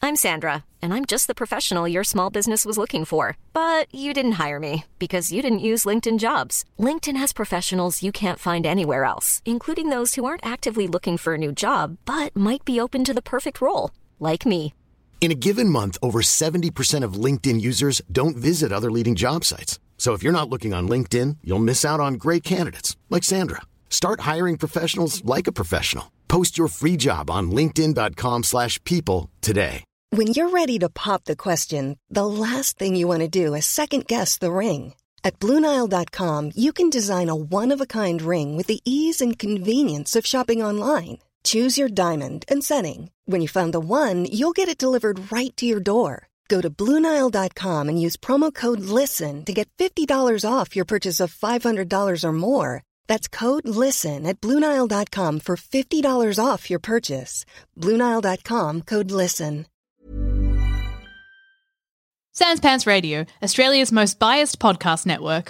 I'm Sandra, and I'm just the professional your small business was looking for. But you didn't hire me because you didn't use LinkedIn Jobs. LinkedIn has professionals you can't find anywhere else, including those who aren't actively looking for a new job, but might be open to the perfect role, like me. In a given month, over 70% of LinkedIn users don't visit other leading job sites. So if you're not looking on LinkedIn, you'll miss out on great candidates like Sandra. Start hiring professionals like a professional. Post your free job on linkedin.com/people today. When you're ready to pop the question, the last thing you want to do is second-guess the ring. At BlueNile.com, you can design a one-of-a-kind ring with the ease and convenience of shopping online. Choose your diamond and setting. When you find the one, you'll get it delivered right to your door. Go to BlueNile.com and use promo code LISTEN to get $50 off your purchase of $500 or more. That's code LISTEN at BlueNile.com for $50 off your purchase. BlueNile.com, code LISTEN. Sans Pants Radio, Australia's most biased podcast network.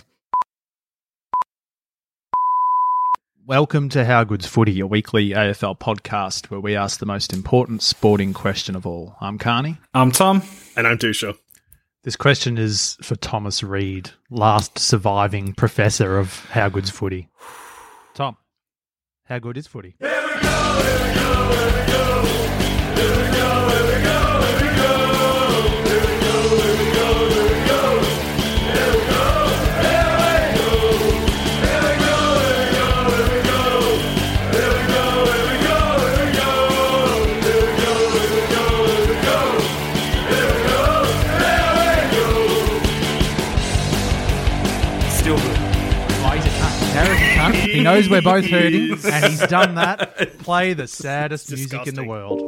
Welcome to How Good's Footy, a weekly AFL podcast where we ask the most important sporting question of all. I'm Carney. I'm Tom. And I'm Dusha. This question is for Thomas Reid, last surviving professor of How Good's Footy. Tom, how good is footy? Here we go, here we go, here we go. Here we go, here we go, here we go. Here we go, here we go, here we go. Here we go, here we go. Here we go, here we go, here we go. Here we go, here we go, here we go. Here we go, here we go, here we go. Here we go, here we go. Still good. Oh, he's a cunt. Darren's a cunt. He knows we're both hurting, and he's done that. Play the saddest music in the world.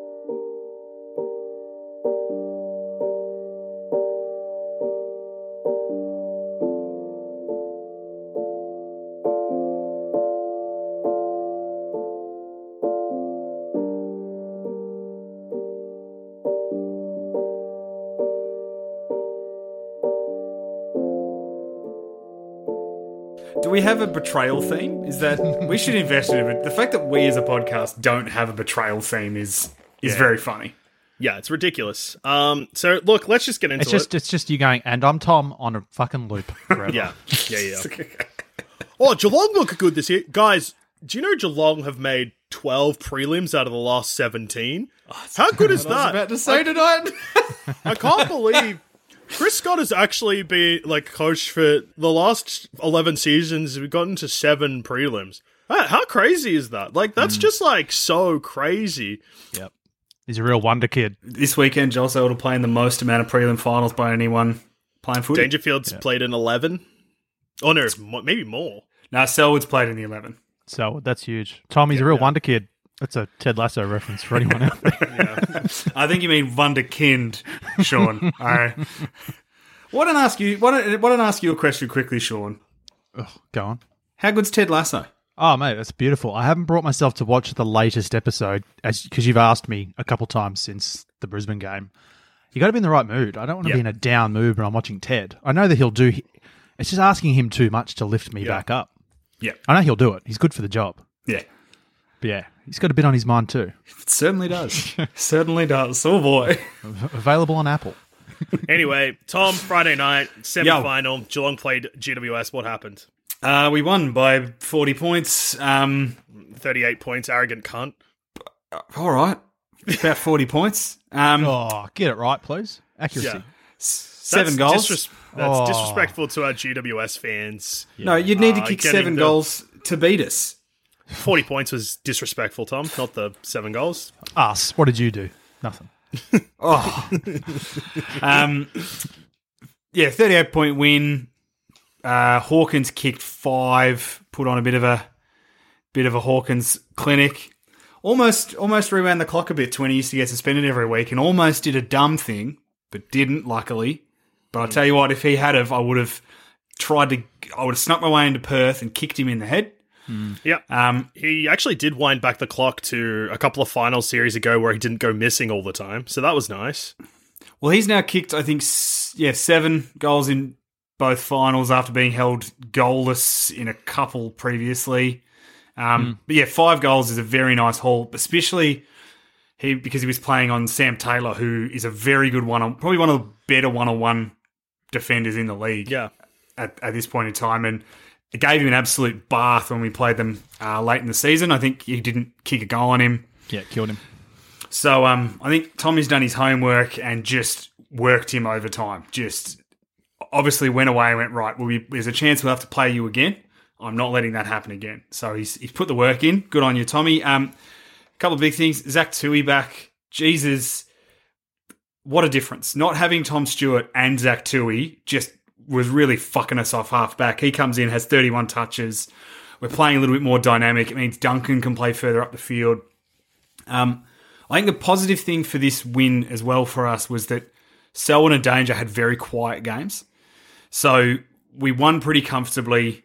Do we have a betrayal theme? Is that we should invest in it? The fact that we as a podcast don't have a betrayal theme is very funny. Yeah, it's ridiculous. So look, let's just get into it. It's just you going, and I'm Tom on a fucking loop forever. Yeah. Oh, Geelong look good this year. Guys, do you know Geelong have made 12 prelims out of the last 17? How good is that? I was about to say tonight. I can't believe Chris Scott has actually been coach for the last 11 seasons. We've gotten to 7 prelims. How crazy is that? That's just so crazy. Yep. He's a real wonder kid. This weekend, Joel Selwood playing the most amount of prelim finals by anyone playing footy. Dangerfield's played in 11. Oh no, maybe more. No, Selwood's played in the 11. So that's huge. Tom, he's a real wonder kid. That's a Ted Lasso reference for anyone out there. I think you mean wunderkind, Sean. I want to ask you a question quickly, Sean. Oh, go on. How good's Ted Lasso? Oh, mate, that's beautiful. I haven't brought myself to watch the latest episode because you've asked me a couple times since the Brisbane game. You got to be in the right mood. I don't want to be in a down mood when I'm watching Ted. I know that he'll do. It's just asking him too much to lift me back up. Yeah, I know he'll do it. He's good for the job. Yeah. But yeah, he's got a bit on his mind too. It certainly does. Certainly does. Oh boy. Available on Apple. Anyway, Tom, Friday night, semi-final, Geelong played GWS. What happened? We won by 40 points. 38 points, arrogant cunt. All right. About 40 points. Get it right, please. Accuracy. Yeah. 7 goals. That's disrespectful to our GWS fans. Yeah. No, you'd need to kick 7 goals to beat us. 40 points was disrespectful, Tom, not the 7 goals. Us. What did you do? Nothing. 38-point win. Hawkins kicked 5, put on a bit of a Hawkins clinic. Almost rewound the clock a bit to when he used to get suspended every week, and almost did a dumb thing, but didn't, luckily. But I'll tell you what, if he had I would have snuck my way into Perth and kicked him in the head. Yeah. He actually did wind back the clock to a couple of final series ago where he didn't go missing all the time, so that was nice. Well, he's now kicked, I think, 7 goals in both finals after being held goalless in a couple previously. But yeah, 5 goals is a very nice haul, especially because he was playing on Sam Taylor, who is a very good probably one of the better one-on-one defenders in the league. Yeah. At this point in time, and it gave him an absolute bath when we played them late in the season. I think he didn't kick a goal on him. Yeah, killed him. So I think Tommy's done his homework and just worked him overtime. Just obviously went away and went, right, there's a chance we'll have to play you again. I'm not letting that happen again. So he's put the work in. Good on you, Tommy. A couple of big things. Zach Tui back. Jesus, what a difference. Not having Tom Stewart and Zach Tui just was really fucking us off half back. He comes in, has 31 touches. We're playing a little bit more dynamic. It means Duncan can play further up the field. I think the positive thing for this win as well for us was that Selwyn and Danger had very quiet games. So we won pretty comfortably,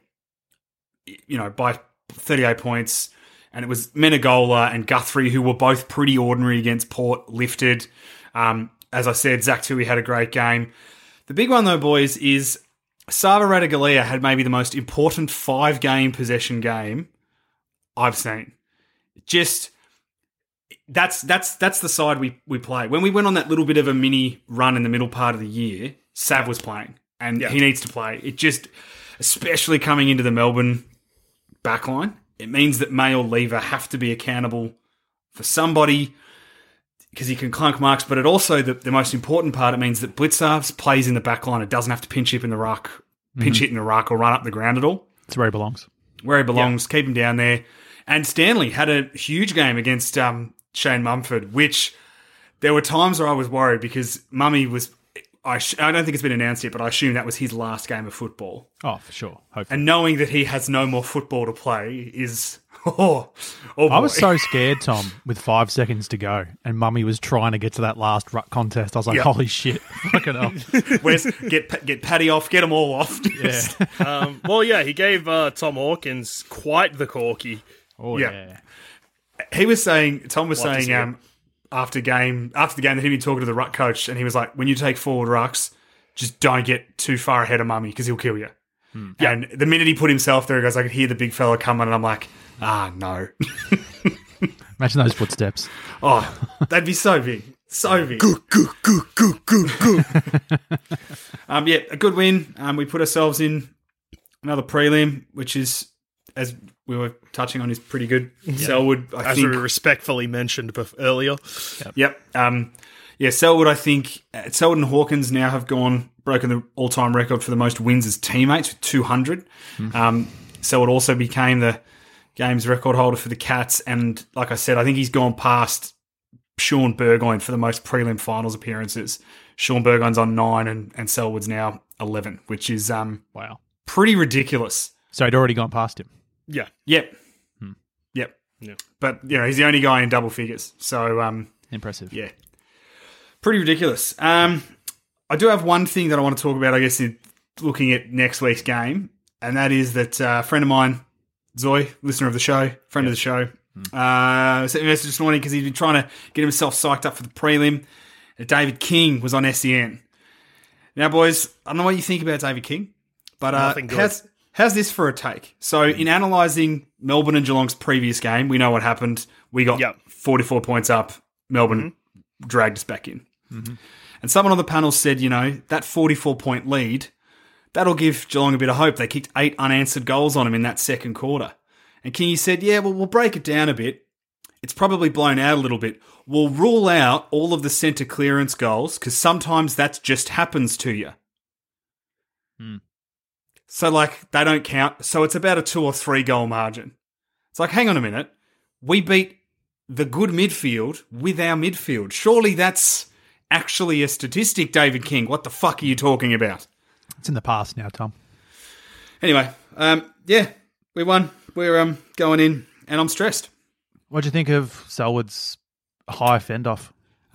by 38 points. And it was Menegola and Guthrie, who were both pretty ordinary against Port, lifted. As I said, Zach Tui had a great game. The big one, though, boys, is Sava Ratugolea had maybe the most important 5-game possession game I've seen. Just that's the side we play. When we went on that little bit of a mini run in the middle part of the year, Sav was playing, and he needs to play. It just, especially coming into the Melbourne backline, it means that May or Lever have to be accountable for somebody, because he can clunk marks, but it also, the most important part, it means that Blitzarves plays in the back line. It doesn't have to pinch hit in the ruck or run up the ground at all. It's where he belongs. Where he belongs. Keep him down there. And Stanley had a huge game against Shane Mumford, which there were times where I was worried because Mummy was, I don't think it's been announced yet, but I assume that was his last game of football. Oh, for sure. Hopefully. And knowing that he has no more football to play is... Oh boy. I was so scared, Tom, with 5 seconds to go, and Mummy was trying to get to that last ruck contest. I was like, holy shit, fucking hell. Where's, get Paddy off, get them all off. Yeah. He gave Tom Hawkins quite the corky. Oh, yeah. He was saying, Tom was saying after the game that he'd been talking to the ruck coach, and he was like, when you take forward rucks, just don't get too far ahead of Mummy because he'll kill you. Yeah, and the minute he put himself there, he goes, I could hear the big fella coming, and I'm like, no. Imagine those footsteps. Oh, that'd be so big. So big. Go. A good win. We put ourselves in another prelim, which is, as we were touching on, is pretty good. Selwood, I think. As we respectfully mentioned earlier. Yep. Selwood, I think, Selwood and Hawkins now have broken the all-time record for the most wins as teammates with 200. Selwood also became the game's record holder for the Cats, and like I said, I think he's gone past Sean Burgoyne for the most prelim finals appearances. Sean Burgoyne's on 9, and Selwood's now 11, which is wow, pretty ridiculous. So he'd already gone past him. Yeah. Yep. Yep. Yeah. But he's the only guy in double figures. So impressive. Yeah. Pretty ridiculous. I do have one thing that I want to talk about, I guess, in looking at next week's game, and that is that a friend of mine, Zoe, listener of the show, friend of the show, sent me a message this morning because he's been trying to get himself psyched up for the prelim. David King was on SEN. Now, boys, I don't know what you think about David King, but how's this for a take? So, in analysing Melbourne and Geelong's previous game, we know what happened. We got 44 points up. Melbourne dragged us back in. And someone on the panel said, that 44-point lead, that'll give Geelong a bit of hope. They kicked 8 unanswered goals on them in that second quarter. And Kingy said, we'll break it down a bit. It's probably blown out a little bit. We'll rule out all of the centre clearance goals because sometimes that just happens to you. So, they don't count. So it's about a 2 or 3 goal margin. It's like, hang on a minute. We beat the good midfield with our midfield. Surely that's actually a statistic, David King. What the fuck are you talking about? It's in the past now, Tom. Anyway, we won. We're going in, and I'm stressed. What do you think of Selwood's high fend-off?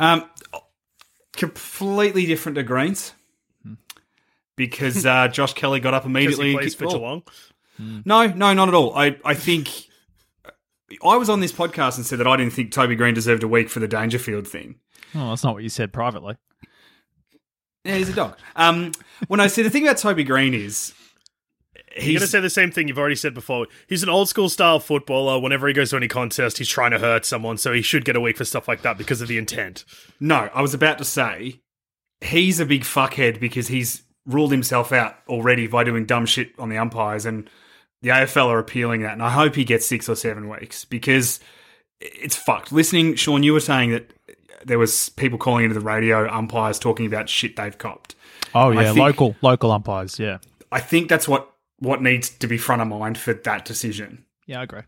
Completely different to Green's. Because Josh Kelly got up immediately and kicked for Geelong. No, not at all. I think I was on this podcast and said that I didn't think Toby Green deserved a week for the Dangerfield thing. Oh, that's not what you said privately. Yeah, he's a dog. When I said the thing about Toby Green is You're going to say the same thing you've already said before. He's an old school style footballer. Whenever he goes to any contest, he's trying to hurt someone, so he should get a week for stuff like that because of the intent. No, I was about to say he's a big fuckhead because he's ruled himself out already by doing dumb shit on the umpires, and the AFL are appealing that. And I hope he gets 6 or 7 weeks because it's fucked. Listening, Sean, you were saying that there was people calling into the radio, umpires talking about shit they've copped. Oh yeah, local umpires. Yeah, I think that's what needs to be front of mind for that decision. Yeah, I agree.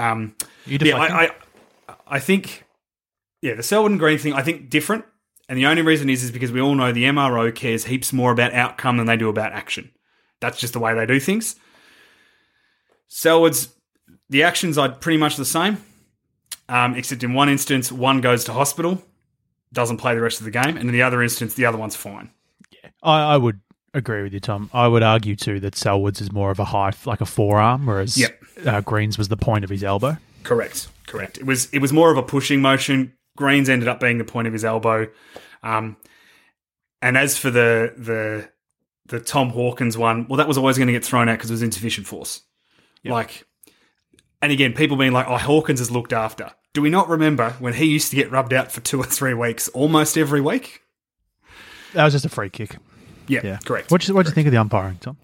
I think, the Selwood and Green thing, I think different. And the only reason is because we all know the MRO cares heaps more about outcome than they do about action. That's just the way they do things. Selwood's, the actions are pretty much the same, except in one instance, one goes to hospital, doesn't play the rest of the game, and in the other instance, the other one's fine. Yeah, I would agree with you, Tom. I would argue too that Selwood's is more of a high, like a forearm, whereas Green's was the point of his elbow. Correct. It was more of a pushing motion. Green's ended up being the point of his elbow. And as for the Tom Hawkins one, well, that was always going to get thrown out because it was insufficient force. Yep. And again, people being like, "Oh, Hawkins is looked after." Do we not remember when he used to get rubbed out for 2 or 3 weeks, almost every week? That was just a free kick. Yeah, correct. What do you think of the umpiring, Tom?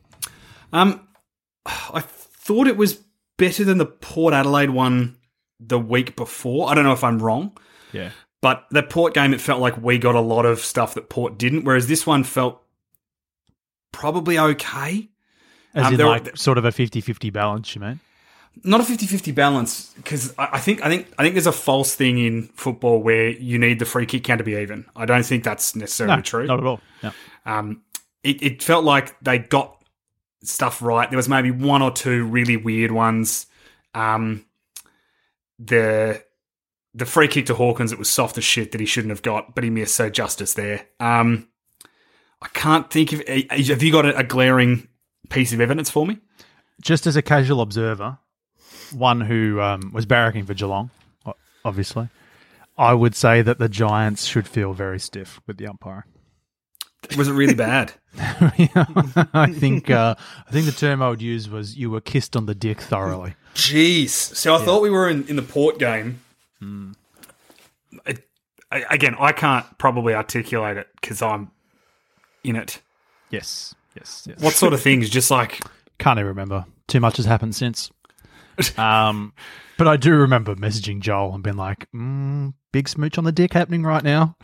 I thought it was better than the Port Adelaide one the week before. I don't know if I'm wrong. Yeah. But the Port game, it felt like we got a lot of stuff that Port didn't, whereas this one felt probably okay. As in sort of a 50-50 balance, you mean? Not a 50-50 balance, because I think there's a false thing in football where you need the free kick count to be even. I don't think that's necessarily true. Not at all. No. It felt like they got stuff right. There was maybe 1 or 2 really weird ones. The free kick to Hawkins, it was soft as shit that he shouldn't have got, but he missed, so justice there. I can't think of... Have you got a glaring piece of evidence for me? Just as a casual observer, one who was barracking for Geelong, obviously, I would say that the Giants should feel very stiff with the umpiring. Was it really bad? I think the term I would use was you were kissed on the dick thoroughly. Jeez. So I thought we were in the Port game. Again, I can't probably articulate it because I'm in it. Yes. What sort of things? Just like... Can't even remember. Too much has happened since. But I do remember messaging Joel and being like, big smooch on the dick happening right now.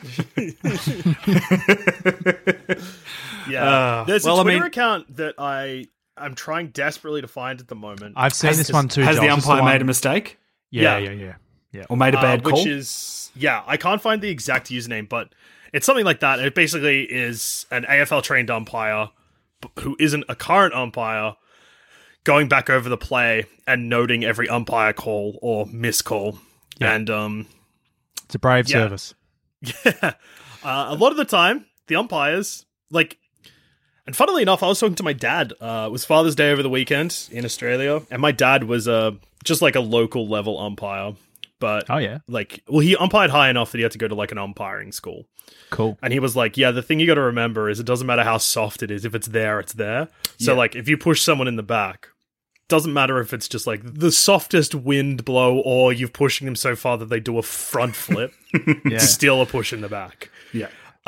There's a Twitter account that I'm trying desperately to find at the moment. I've seen this one too. Has Joel. the umpire made a mistake? Yeah. Or made a bad call? Which is, I can't find the exact username, but it's something like that. It basically is an AFL-trained umpire who isn't a current umpire going back over the play and noting every umpire call or miscall. Yeah. And it's a brave service. Yeah. A lot of the time, the umpires, and funnily enough, I was talking to my dad. It was Father's Day over the weekend in Australia, and my dad was just like a local level umpire. But he umpired high enough that he had to go to an umpiring school. Cool. And he was like, the thing you got to remember is it doesn't matter how soft it is. If it's there, it's there. So if you push someone in the back, doesn't matter if it's just the softest wind blow or you're pushing them so far that they do a front flip. It's still a push in the back. Yeah.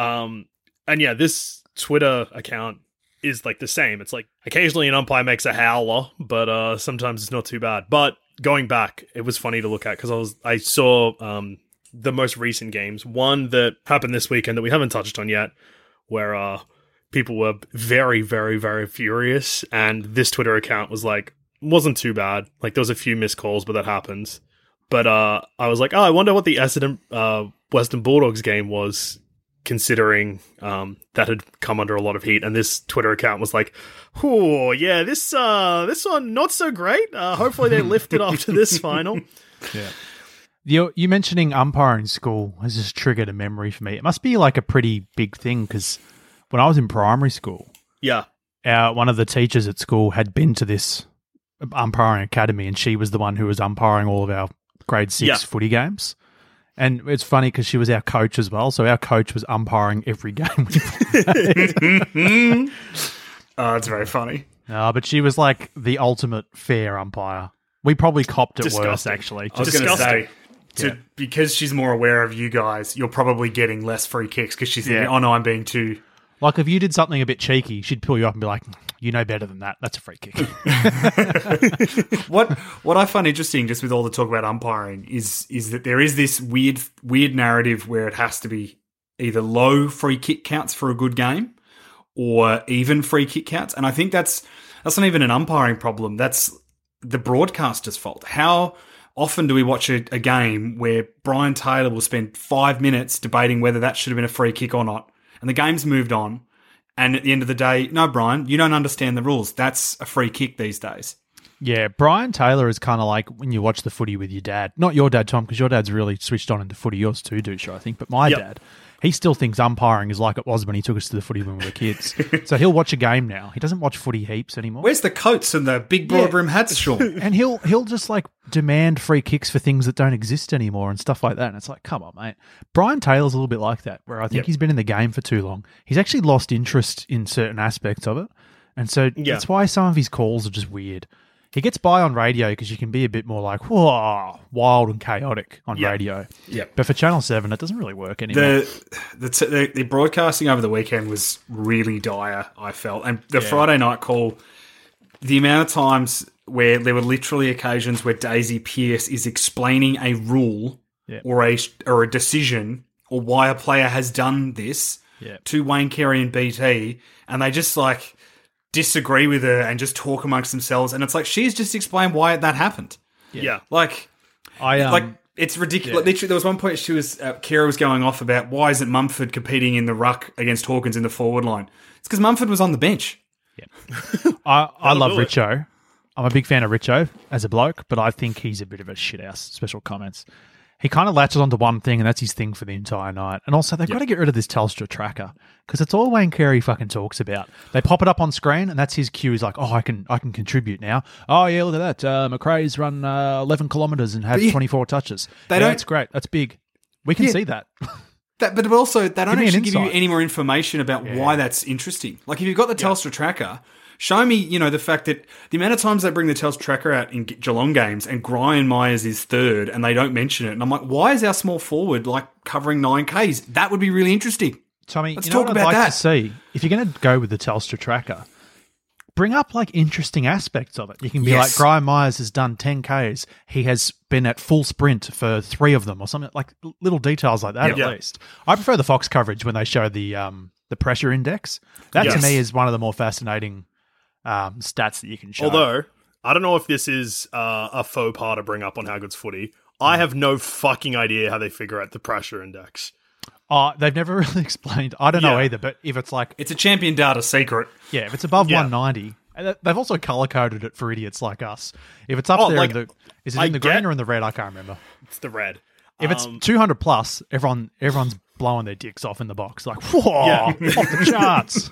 This Twitter account is the same. It's occasionally an umpire makes a howler, but sometimes it's not too bad. But going back, it was funny to look at because I saw the most recent games. One that happened this weekend that we haven't touched on yet, where people were very, very, very furious, and this Twitter account was wasn't too bad. There was a few missed calls, but that happens. But I was like, I wonder what the Essendon Western Bulldogs game was, considering that had come under a lot of heat. And this Twitter account was like, oh, yeah, this one not so great. Hopefully they lift it after this final. Yeah. You mentioning umpiring school has just triggered a memory for me. It must be a pretty big thing because when I was in primary school, one of the teachers at school had been to this umpiring academy, and she was the one who was umpiring all of our grade 6 footy games. And it's funny because she was our coach as well, so our coach was umpiring every game we played. Oh, that's very funny. No, but she was like the ultimate fair umpire. We probably copped it worse, Disgusting. actually. I was going to say, Disgusting. because she's more aware of you guys, you're probably getting less free kicks because she's thinking, Yeah. oh no, I'm being too... Like if you did something a bit cheeky, she'd pull you up and be like, you know better than that. That's a free kick. What I find interesting, just with all the talk about umpiring, is that there is this weird narrative where it has to be either low free kick counts for a good game or even free kick counts, and I think that's not even an umpiring problem. That's the broadcaster's fault. How often do we watch a game where Brian Taylor will spend 5 minutes debating whether that should have been a free kick or not, and the game's moved on, and at the end of the day, no, Brian, you don't understand the rules. That's a free kick these days. Yeah, Brian Taylor is kind of like when you watch the footy with your dad. Not your dad, Tom, because your dad's really switched on into footy. Yours too, Dusha, I think. But my dad, he still thinks umpiring is like it was when he took us to the footy when we were kids. So he'll watch a game now. He doesn't watch footy heaps anymore. Where's the coats and the big broad rim hats, Sean? And he'll just like demand free kicks for things that don't exist anymore and stuff like that. And it's like, come on, mate. Brian Taylor's a little bit like that, where I think he's been in the game for too long. He's actually lost interest in certain aspects of it. And so that's why some of his calls are just weird. He gets by on radio because you can be a bit more like, whoa, wild and chaotic on radio. Yeah. But for Channel 7, it doesn't really work anymore. The broadcasting over the weekend was really dire, I felt. And the Friday night call, the amount of times where there were literally occasions where Daisy Pearce is explaining a rule or a decision or why a player has done this to Wayne Carey and BT, and they just like disagree with her and just talk amongst themselves, and it's like she's just explained why that happened. Like it's ridiculous. Literally, there was one point she was Kira was going off about why isn't Mumford competing in the ruck against Hawkins in the forward line. It's because Mumford was on the bench. I love Richo. I'm a big fan of Richo as a bloke, but I think he's a bit of a shithouse. Special comments. He kind of latches onto one thing, and that's his thing for the entire night. And also, they've got to get rid of this Telstra tracker because it's all Wayne Carey fucking talks about. They pop it up on screen, and that's his cue. He's like, "Oh, I can contribute now. Oh yeah, look at that. McRae's run 11 kilometers and had 24 touches. That's great. That's big. We can see that." But also, they don't actually give you insight. any more information about why that's interesting. Like, if you've got the Telstra tracker, show me, the fact that the amount of times they bring the Telstra tracker out in Geelong games and Brian Myers is third and they don't mention it. And I'm like, why is our small forward like covering 9Ks? That would be really interesting. Tommy, Let's you know talk what I'd about like that. to see? If you're going to go with the Telstra tracker, bring up like interesting aspects of it. You can be like, Brian Myers has done 10Ks. He has been at full sprint for 3 of them or something, like little details like that at least. I prefer the Fox coverage when they show the pressure index. That to me is one of the more fascinating stats that you can show. Although, I don't know if this is a faux pas to bring up on How Good's Footy. I have no fucking idea how they figure out the pressure index. They've never really explained. I don't know either, but if it's like... It's a champion data secret. Yeah, if it's above 190... and they've also color-coded it for idiots like us. If it's up there, like, is it in the green or in the red? I can't remember. It's the red. If it's 200 plus, everyone's blowing their dicks off in the box. Like, whoa, off the charts.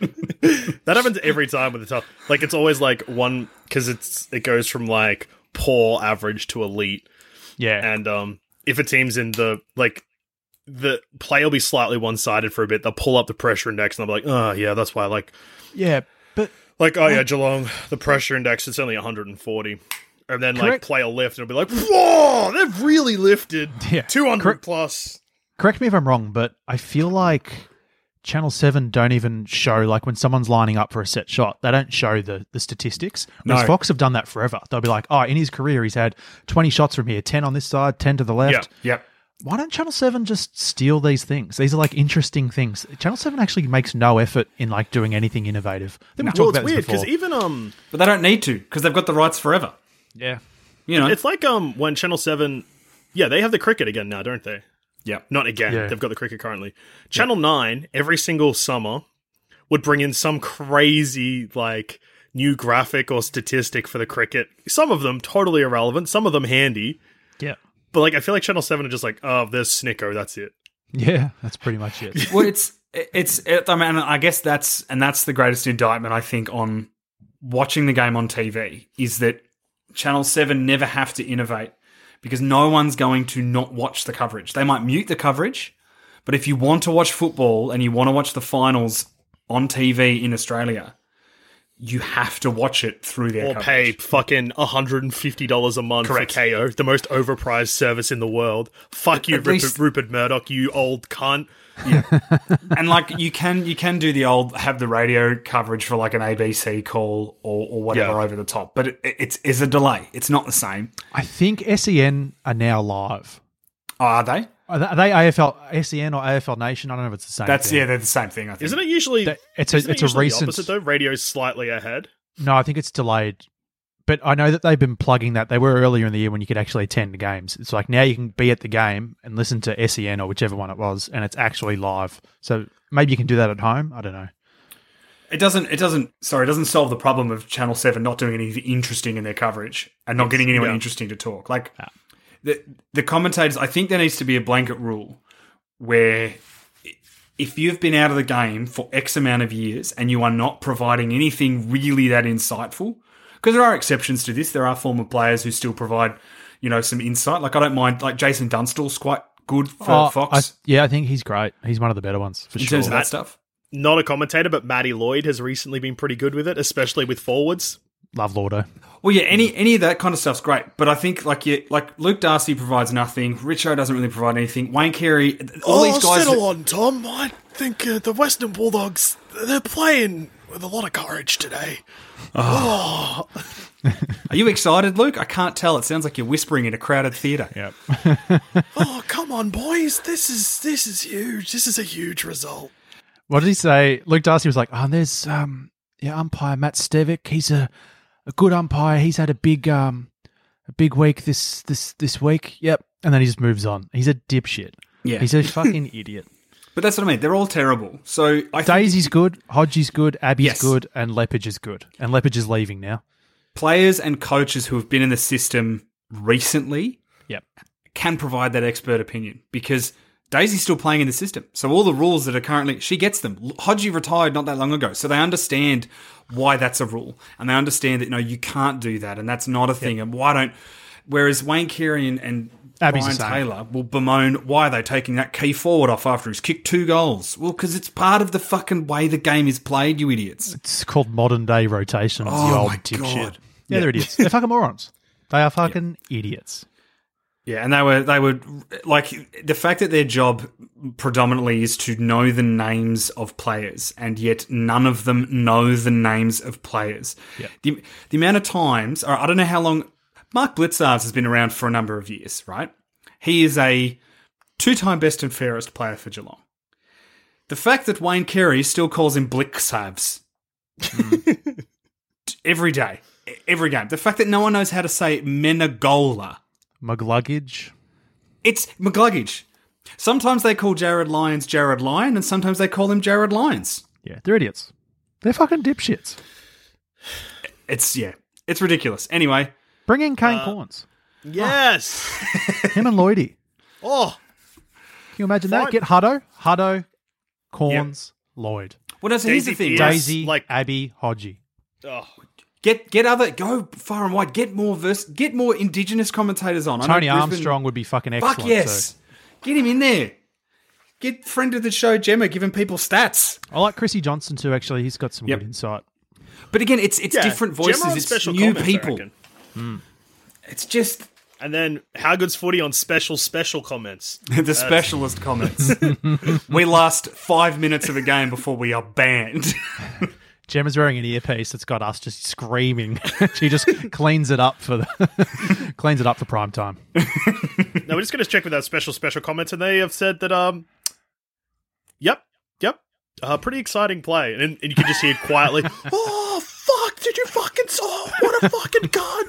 That happens every time with the top. Like, it's always like one, because it goes from like poor, average to elite. Yeah. And if a team's in the play will be slightly one-sided for a bit, they'll pull up the pressure index and they'll be like, oh yeah, that's why Yeah, but... Like, oh yeah, Geelong, the pressure index, it's only 140. And then like play a lift and it'll be like, whoa, they've really lifted 200 plus. Correct me if I'm wrong, but I feel like Channel 7 don't even show, like when someone's lining up for a set shot, they don't show the statistics. Whereas Fox have done that forever. They'll be like, oh, in his career, he's had 20 shots from here, 10 on this side, 10 to the left. Yep. Why don't Channel 7 just steal these things? These are like interesting things. Channel 7 actually makes no effort in like doing anything innovative. I think we talked about this weird before. because even But they don't need to because they've got the rights forever. Yeah. It's like when Channel 7, they have the cricket again now, don't they? Yeah. Not again. Yeah. They've got the cricket currently. Channel 9 every single summer would bring in some crazy like new graphic or statistic for the cricket. Some of them totally irrelevant, some of them handy. Yeah. But like I feel like Channel 7 are just like, oh, there's Snicko, that's it. Yeah, that's pretty much it. Well, I mean, I guess that's the greatest indictment I think on watching the game on TV is that Channel 7 never have to innovate because no one's going to not watch the coverage. They might mute the coverage, but if you want to watch football and you want to watch the finals on TV in Australia, you have to watch it through their Or coverage. pay fucking $150 a month Correct. for KO, the most overpriced service in the world. Fuck you, At least- Rupert Murdoch, you old cunt. And like you can do the old have the radio coverage for like an ABC call or whatever Yeah. over the top, but it's a delay. It's not the same. I think SEN are now live. Oh, are they? Are they AFL SEN or AFL Nation? I don't know if it's the same. That's thing. they're the same thing. I think. Isn't it usually? It's isn't a it usually recent. the opposite though. Radio's slightly ahead. No, I think it's delayed. But I know that they've been plugging that. They were earlier in the year when you could actually attend the games. It's like now you can be at the game and listen to SEN or whichever one it was, and it's actually live. So maybe you can do that at home. I don't know. It doesn't solve the problem of Channel 7 not doing anything interesting in their coverage and not getting anyone yeah. interesting to talk. Like the commentators, I think there needs to be a blanket rule where if you've been out of the game for X amount of years and you are not providing anything really that insightful, because there are exceptions to this. There are former players who still provide, some insight. Like I don't mind, like Jason Dunstall's quite good for Fox I think he's great. He's one of the better ones for in sure. terms of that stuff. Not a commentator, but Matty Lloyd has recently been pretty good with it, especially with forwards. Love Lordo. Well, yeah, any of that kind of stuff's great, but I think like Luke Darcy provides nothing. Richo doesn't really provide anything. Wayne Carey, all these guys. settle on, Tom. I think the Western Bulldogs, they're playing with a lot of courage today. Are you excited, Luke? I can't tell. It sounds like you're whispering in a crowded theatre. Yep. Oh, come on, boys. This is huge. This is a huge result. What did he say? Luke Darcy was like, there's umpire Matt Stevic. He's a good umpire. He's had a big week this week. Yep. And then he just moves on. He's a dipshit. Yeah. He's a fucking idiot. But that's what I mean. They're all terrible. So I think Daisy's good, Hodgie's good, Abby's Yes. good, and Lepage is good. And Lepage is leaving now. players and coaches who have been in the system recently Yep. can provide that expert opinion because Daisy's still playing in the system. So all the rules that are currently, she gets them. Hodgie retired not that long ago. So they understand why that's a rule. And they understand that, you can't do that. And that's not a thing. And whereas Wayne Carey and Abby's Brian the same. Taylor will bemoan why are they taking that key forward off after he's kicked 2 goals. Well, because it's part of the fucking way the game is played, you idiots. It's called modern day rotation. It's the Oh old my dipshit. God. Yeah, they're idiots. They're fucking morons. They are fucking idiots. Yeah, and they were like the fact that their job predominantly is to know the names of players, and yet none of them know the names of players. Yeah. The amount of times, or I don't know how long, Mark Blitzards has been around for a number of years, right? He is a 2-time best and fairest player for Geelong. The fact that Wayne Carey still calls him Blitzards every day, every game. The fact that no one knows how to say Menegola. McGluggage. It's McGluggage. Sometimes they call Jared Lyons Jared Lyon, and sometimes they call him Jared Lyons. Yeah, they're idiots. They're fucking dipshits. It's ridiculous. Anyway, Bring in Kane Corns. Yes. Him and Lloydie. Oh, Can you imagine that? Fine. Get Hutto, Corns, Lloyd. well, here's the Daisy thing. Pierce. Daisy, like- Abby, Hodgie. oh. Go far and wide. Get more Indigenous commentators on. I know Tony Brisbane- Armstrong would be fucking excellent. Fuck yes. Too. Get him in there. Get friend of the show Gemma giving people stats. I like Chrissy Johnson too, actually. He's got some Yep. good insight. But again, it's Yeah, different voices. Gemma on It's special new comments, I people. reckon. It's just And then How Good's Footy on special comments. the specialist comments. We last 5 minutes of a game before we are banned. Gemma's wearing an earpiece that's got us just screaming. She just cleans it up for prime time. Now we're just going to check with our special comments, and they have said that yep, pretty exciting play, and you can just hear quietly, oh fuck, did you fucking saw what a fucking gun.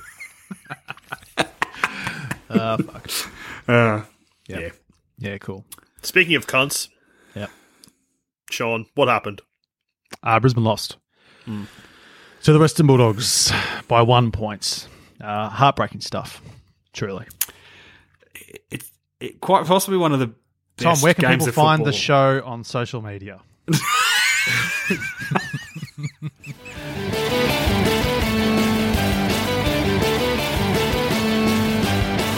Fuck. Yeah. Yeah, cool. Speaking of cunts, Yep. Sean, what happened? Brisbane lost to the Western Bulldogs by 1 point. Heartbreaking stuff, truly. It's quite possibly one of the Tom, best where can games people of find the football. show on social media?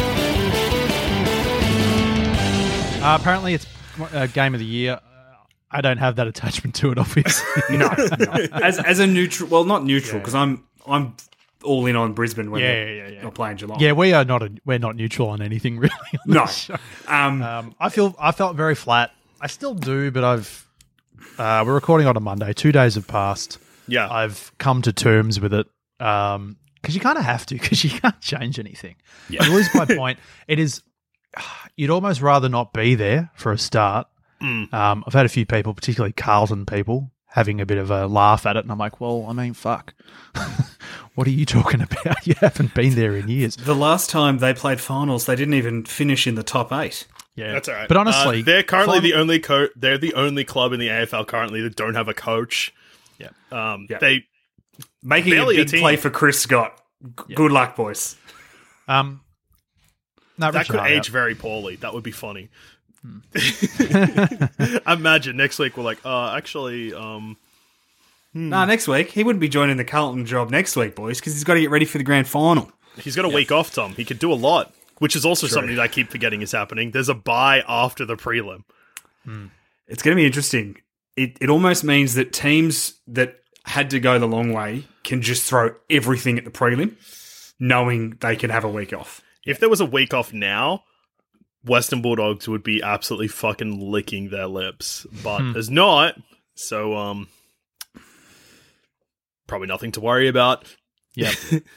Apparently, it's game of the year. I don't have that attachment to it, obviously. No. As a neutral, well, not neutral because I'm all in on Brisbane when they're not playing Geelong. Yeah, we're not neutral on anything really. On No. this show. I felt very flat. I still do, but we're recording on a Monday. 2 days have passed. Yeah. I've come to terms with it. Because you kind of have to, because you can't change anything. Yeah. You lose my point. It is, you'd almost rather not be there for a start. I've had a few people, particularly Carlton people, having a bit of a laugh at it, and I'm like, well, I mean, fuck. What are you talking about? You haven't been there in years. The last time they played finals, they didn't even finish in the top 8. Yeah, that's all right. But honestly, they're currently the only they're the only club in the AFL currently that don't have a coach. Yeah, they making a barely big a team. play for Chris Scott. Good luck, boys. No, that could age very poorly. That would be funny. Imagine next week we're like, actually, Next week he wouldn't be joining the Carlton job next week, boys, because he's got to get ready for the grand final. he's got a week off, Tom. He could do a lot, which is also something that I keep forgetting is happening. There's a bye after the prelim. It's going to be interesting. It almost means that teams that had to go the long way can just throw everything at the prelim, knowing they can have a week off. If there was a week off now, Western Bulldogs would be absolutely fucking licking their lips, but there's not. So, probably nothing to worry about. Yeah.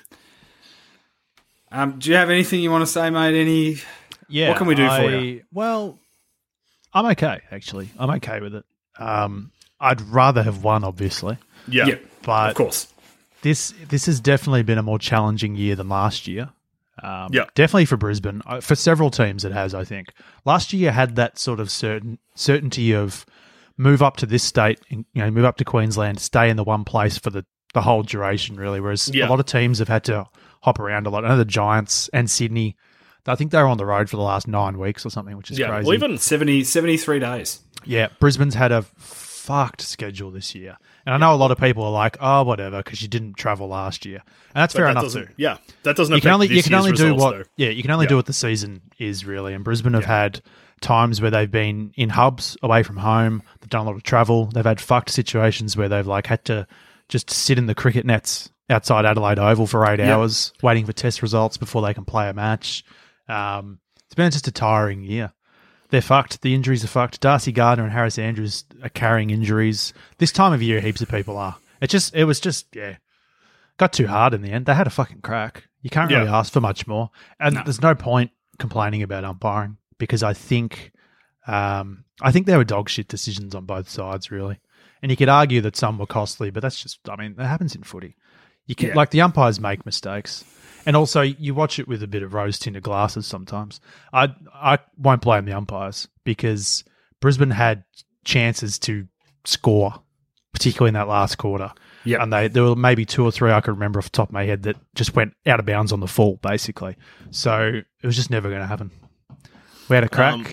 Do you have anything you want to say, mate? Yeah. What can we do for you? Well, I'm okay, actually. I'm okay with it. I'd rather have won, obviously. Yeah. But of course. This has definitely been a more challenging year than last year. Definitely for Brisbane. For several teams it has, I think. Last year had that sort of certainty of move up to this state, move up to Queensland, stay in the one place for the whole duration, really, whereas a lot of teams have had to hop around a lot. I know the Giants and Sydney, I think they were on the road for the last 9 weeks or something, which is crazy. Well, even 73 days. Yeah, Brisbane's had a fucked schedule this year. And I know a lot of people are like, oh, whatever, because you didn't travel last year. And that's fair enough too. Yeah, that doesn't affect you can only do what though. Yeah, you can only do what the season is, really. And Brisbane have had times where they've been in hubs away from home. They've done a lot of travel. They've had fucked situations where they've had to just sit in the cricket nets outside Adelaide Oval for 8 hours waiting for test results before they can play a match. It's been just a tiring year. They're fucked. The injuries are fucked. Darcy Gardner and Harris Andrews are carrying injuries. This time of year, heaps of people are. It was just got too hard in the end. They had a fucking crack. You can't really ask for much more. And there's no point complaining about umpiring because I think there were dog shit decisions on both sides, really. And you could argue that some were costly, but that's just, that happens in footy. You can, the umpires make mistakes. And also, you watch it with a bit of rose-tinted glasses sometimes. I won't blame the umpires because Brisbane had chances to score, particularly in that last quarter. Yeah. And there were maybe 2 or 3 I can remember off the top of my head that just went out of bounds on the full, basically. So it was just never going to happen. We had a crack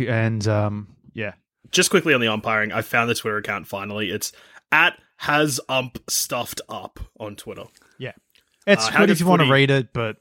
Just quickly on the umpiring, I found the Twitter account finally. It's @hasUmpStuffedUp on Twitter. Yeah. It's good if you want to read it, but,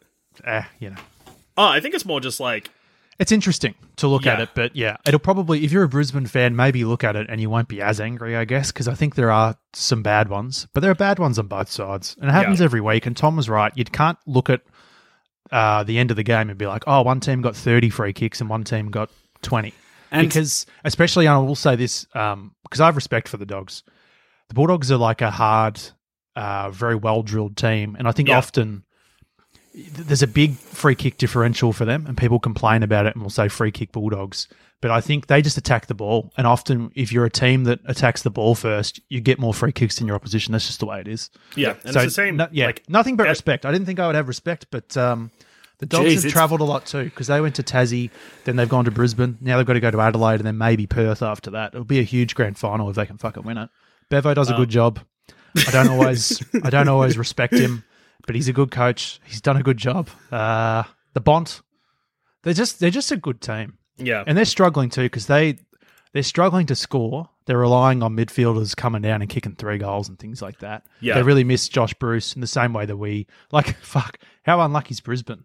I think it's more just it's interesting to look at it, but it'll probably, if you're a Brisbane fan, maybe look at it and you won't be as angry, I guess, because I think there are some bad ones, but there are bad ones on both sides. And it happens every week, and Tom was right. You can't look at the end of the game and be like, oh, one team got 30 free kicks and one team got 20. Because, especially, and I will say this, because I have respect for the Dogs. The Bulldogs are like a hard, very well-drilled team, and I think often there's a big free kick differential for them, and people complain about it and will say free kick Bulldogs. But I think they just attack the ball, and often if you're a team that attacks the ball first, you get more free kicks than your opposition. That's just the way it is. Yeah, and it's the same. Nothing but respect. I didn't think I would have respect, but the Dogs have travelled a lot too, because they went to Tassie, then they've gone to Brisbane, now they've got to go to Adelaide, and then maybe Perth after that. It'll be a huge grand final if they can fucking win it. Bevo does a good job. I don't always respect him, but he's a good coach. He's done a good job. The Bont, they're just a good team. Yeah, and they're struggling too because they're struggling to score. They're relying on midfielders coming down and kicking 3 goals and things like that. Yeah, they really miss Josh Bruce in the same way that we fuck. How unlucky is Brisbane?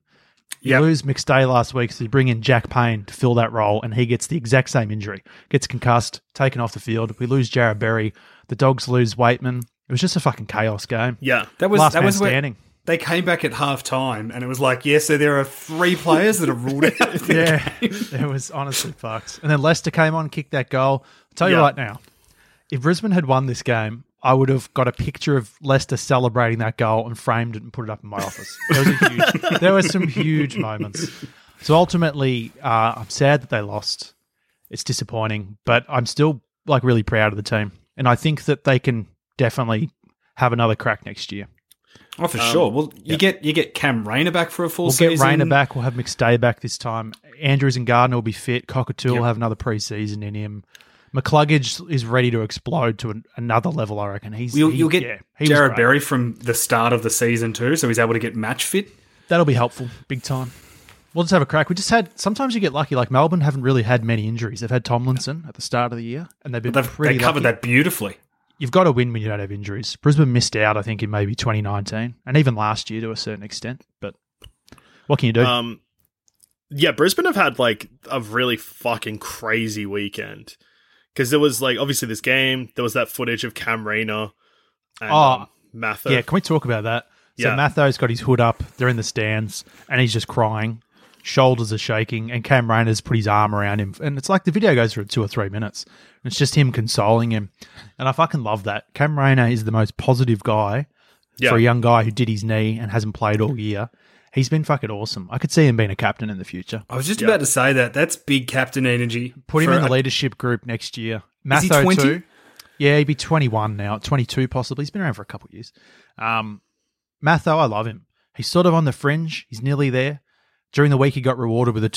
You lose McStay last week, so you bring in Jack Payne to fill that role, and he gets the exact same injury. Gets concussed, taken off the field. We lose Jarrad Berry. The Dogs lose Waitman. It was just a fucking chaos game. Yeah. That was Last that man was where standing. they came back at half time, and it was like, so there are 3 players that are ruled out. Yeah, it was honestly fucked. And then Leicester came on, kicked that goal. I'll tell you Yeah. right now, if Brisbane had won this game, I would have got a picture of Leicester celebrating that goal and framed it and put it up in my office. There were some huge moments. So ultimately, I'm sad that they lost. It's disappointing, but I'm still really proud of the team. And I think that they can definitely have another crack next year. Oh, for sure. Well, you get Cam Rayner back for a full We'll season. get Rayner back. We'll have McStay back this time. Andrews and Gardner will be fit. Cockatoo will have another pre-season in him. McCluggage is ready to explode to another level, I reckon. You'll get he was Jarrad great. Berry from the start of the season too, so he's able to get match fit. That'll be helpful, big time. We'll just have a crack. Sometimes you get lucky, like Melbourne haven't really had many injuries. They've had Tomlinson at the start of the year, and they've been pretty They covered lucky. that beautifully. You've got to win when you don't have injuries. Brisbane missed out, I think, in maybe 2019, and even last year to a certain extent, but what can you do? Yeah, Brisbane have had a really fucking crazy weekend. Because there was obviously this game, there was that footage of Cam Rayner and Matho. Yeah, can we talk about that? So Yeah. Matho's got his hood up, they're in the stands, and he's just crying. Shoulders are shaking, and Cam Rayner's put his arm around him. And it's like the video goes for 2 or 3 minutes. It's just him consoling him. And I fucking love that. Cam Rayner is the most positive guy for a young guy who did his knee and hasn't played all year. He's been fucking awesome. I could see him being a captain in the future. I was just about to say that. That's big captain energy. Put him for in the a- leadership group next year. Is he Matho 20? too. Yeah, he'd be 21 now, 22 possibly. He's been around for a couple of years. Matho, I love him. He's sort of on the fringe. He's nearly there. During the week, he got rewarded with a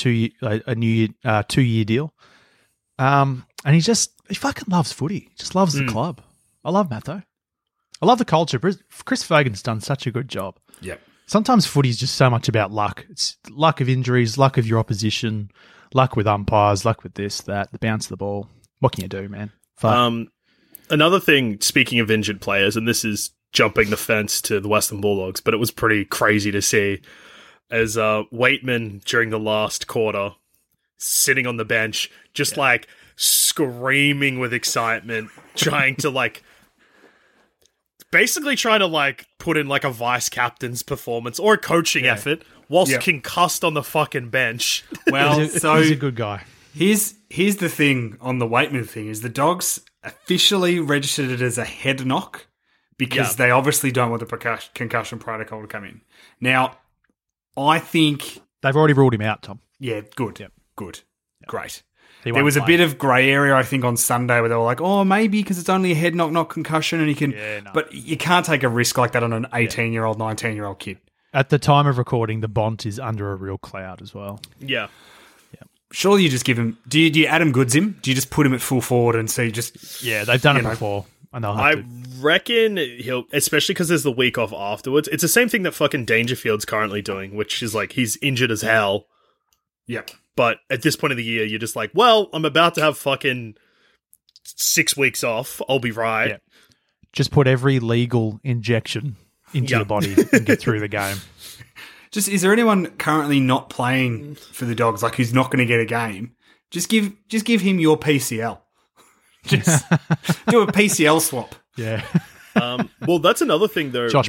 2-year deal. And he fucking loves footy. He just loves the club. I love Matho. I love the culture. Chris Fagan's done such a good job. Yep. Sometimes footy's just so much about luck. It's luck of injuries, luck of your opposition, luck with umpires, luck with this, that, the bounce of the ball. What can you do, man? Fuck. Another thing, speaking of injured players, and this is jumping the fence to the Western Bulldogs, but it was pretty crazy to see, as Waitman during the last quarter, sitting on the bench, just screaming with excitement, trying to basically trying to put in a vice captain's performance or a coaching effort whilst concussed on the fucking bench. Well, he's a good guy. Here's the thing on the Waitman thing is the Dogs officially registered it as a head knock because they obviously don't want the concussion protocol to come in. Now, I think... They've already ruled him out, Tom. Yeah, good. Yep. Good. Yep. Great. He There won't was a play. bit of grey area, I think, on Sunday where they were like, oh, maybe because it's only a head knock, not concussion, and he can... Yeah, no. But you can't take a risk like that on an 18-year-old, 19-year-old kid. At the time of recording, the Bont is under a real cloud as well. Yeah. Surely you just give him... Do you Adam Goods him? Do you just put him at full forward and see just... Yeah, they've done it You know. before, and they'll have I to. reckon he'll, especially because there's the week off afterwards. It's the same thing that fucking Dangerfield's currently doing, which is he's injured as hell. Yep. But at this point of the year, you're just well, I'm about to have fucking 6 weeks off. I'll be right. Yeah. Just put every legal injection into your body and get through the game. Just, is there anyone currently not playing for the Dogs, who's not going to get a game? Just give him your PCL. Just do a PCL swap. Yeah. Well, that's another thing, though. Josh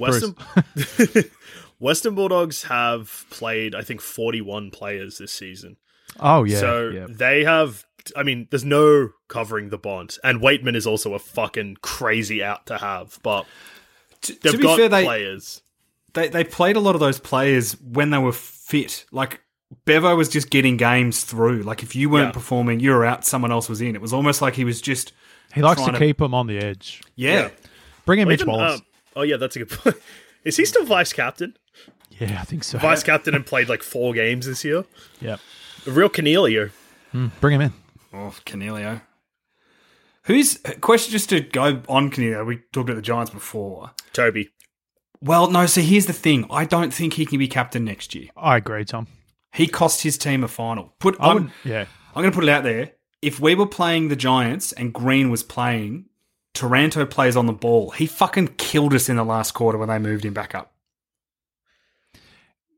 Western Bulldogs have played, I think, 41 players this season. Oh, yeah. So yeah. they have... I mean, there's no covering the Bont. And Waitman is also a fucking crazy out to have. But they've be got fair, players. They played a lot of those players when they were fit. Bevo was just getting games through. If you weren't performing, you were out, someone else was in. It was almost like he was just... He likes to trying keep them on the edge. Yeah. Bring in Well, Mitch even, Wallace. oh, yeah, that's a good point. Is he still vice captain? Yeah, I think so. Vice captain and played 4 games this year. Yeah. A real Cornelio. Bring him in. Oh, Cornelio. Question just to go on Cornelio, we talked about the Giants before. Toby. Well, no, so here's the thing. I don't think he can be captain next year. I agree, Tom. He cost his team a final. Yeah. I'm going to put it out there. If we were playing the Giants and Green was playing, Taranto plays on the ball. He fucking killed us in the last quarter when they moved him back up.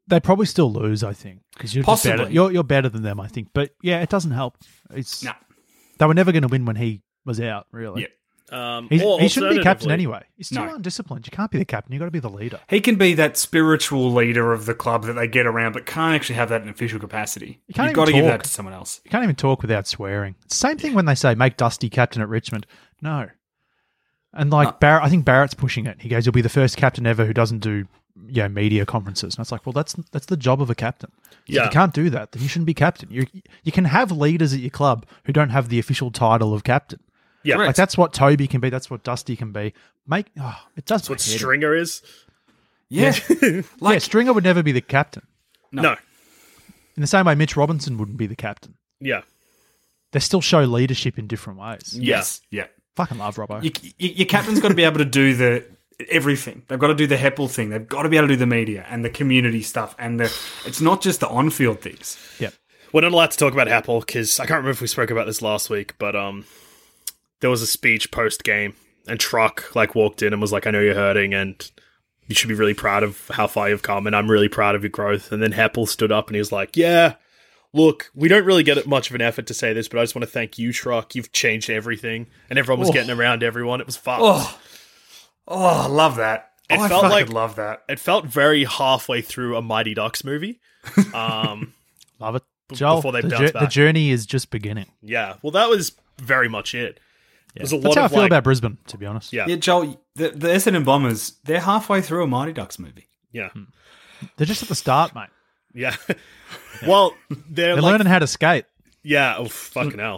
They probably still lose, I think, because you're just Possibly. better. You're better than them, I think. But yeah, it doesn't help. No. They were never going to win when he was out. Really, Yeah. he shouldn't be captain alternatively- anyway. He's still No. undisciplined. You can't be the captain. You got to be the leader. He can be that spiritual leader of the club that they get around, but can't actually have that in official capacity. You can't You've got to even give talk. that to someone else. You can't even talk without swearing. It's the same thing when they say make Dusty captain at Richmond. No, and like Barrett, I think Barrett's pushing it. He goes, "You'll be the first captain ever who doesn't do media conferences." And it's like, well, that's the job of a captain. So Yeah. if you can't do that, then you shouldn't be captain. You can have leaders at your club who don't have the official title of captain. Yeah, Correct. Like that's what Toby can be. That's what Dusty can be. It does. that's what my head in. Stringer is. Yeah. Yeah, Stringer would never be the captain. No. In the same way, Mitch Robinson wouldn't be the captain. Yeah. They still show leadership in different ways. Yes. Yeah. Fucking love Robbo. Your captain's got to be able to do everything. They've got to do the Heppel thing. They've got to be able to do the media and the community stuff. And it's not just the on-field things. Yeah. We're not allowed to talk about Happel because I can't remember if we spoke about this last week, but there was a speech post-game and Truck walked in and was like, "I know you're hurting and you should be really proud of how far you've come and I'm really proud of your growth." And then Happel stood up and he was like, "Yeah, look, we don't really get much of an effort to say this, but I just want to thank you, Truck. You've changed everything." And everyone was getting around everyone. It was fun. Oh, I love that. It I felt fucking like- love that. It felt very halfway through a Mighty Ducks movie. Love it. Joel, before they the, bounce the back. journey is just beginning. Yeah, well, that was very much it. There's a lot That's how I of feel about Brisbane, to be honest. Yeah, Yeah, Joel, the Essendon Bombers, they're halfway through a Mighty Ducks movie. yeah, They're just at the start, mate. yeah. Well, they're They're like, learning how to skate. yeah, oh fucking hell.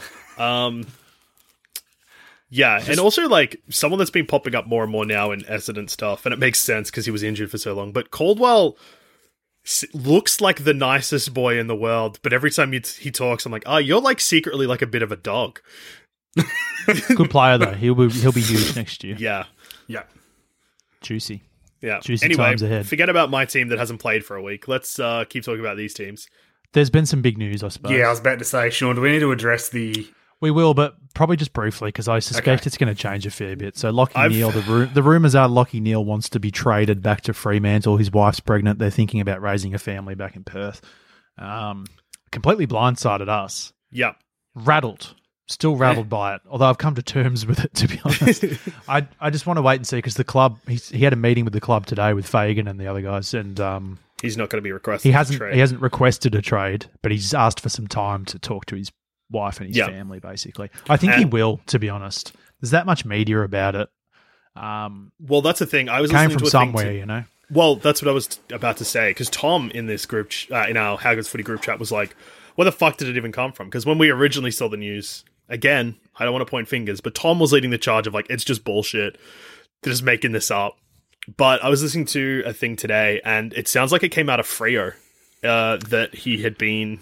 Yeah, and also someone that's been popping up more and more now in Essendon stuff, and it makes sense because he was injured for so long. But Caldwell looks like the nicest boy in the world, but every time he talks, I'm like, "Oh, you're secretly a bit of a dog." Good player though. He'll be huge next year. Yeah, Yeah. Juicy. yeah. Juicy Anyway, times ahead. forget about my team that hasn't played for a week. Let's keep talking about these teams. There's been some big news, I suppose. Yeah, I was about to say, Sean, do we need to address the... We will, but probably just briefly because I suspect Okay. it's going to change a fair bit. So Lockie Neal, the rumours are Lockie Neal wants to be traded back to Fremantle. His wife's pregnant. They're thinking about raising a family back in Perth. Completely blindsided us. Yeah, Rattled. Still rattled by it, although I've come to terms with it, to be honest. I just want to wait and see because the club, he had a meeting with the club today with Fagan and the other guys, and he's not going to be requested. he to hasn't trade. he hasn't requested a trade, but he's asked for some time to talk to his wife and his Yeah. family, basically. I think he And- will, to be honest. There's that much media about it. Well, that's the thing. I was Came listening from to a thing somewhere, you know. Well, that's what I was about to say, because Tom in this group, in our Haggard's Footy group chat, was like, where the fuck did it even come from? Because when we originally saw the news, again, I don't want to point fingers, but Tom was leading the charge of it's just bullshit. They're just making this up. But I was listening to a thing today, and it sounds like it came out of Freo, that he had been,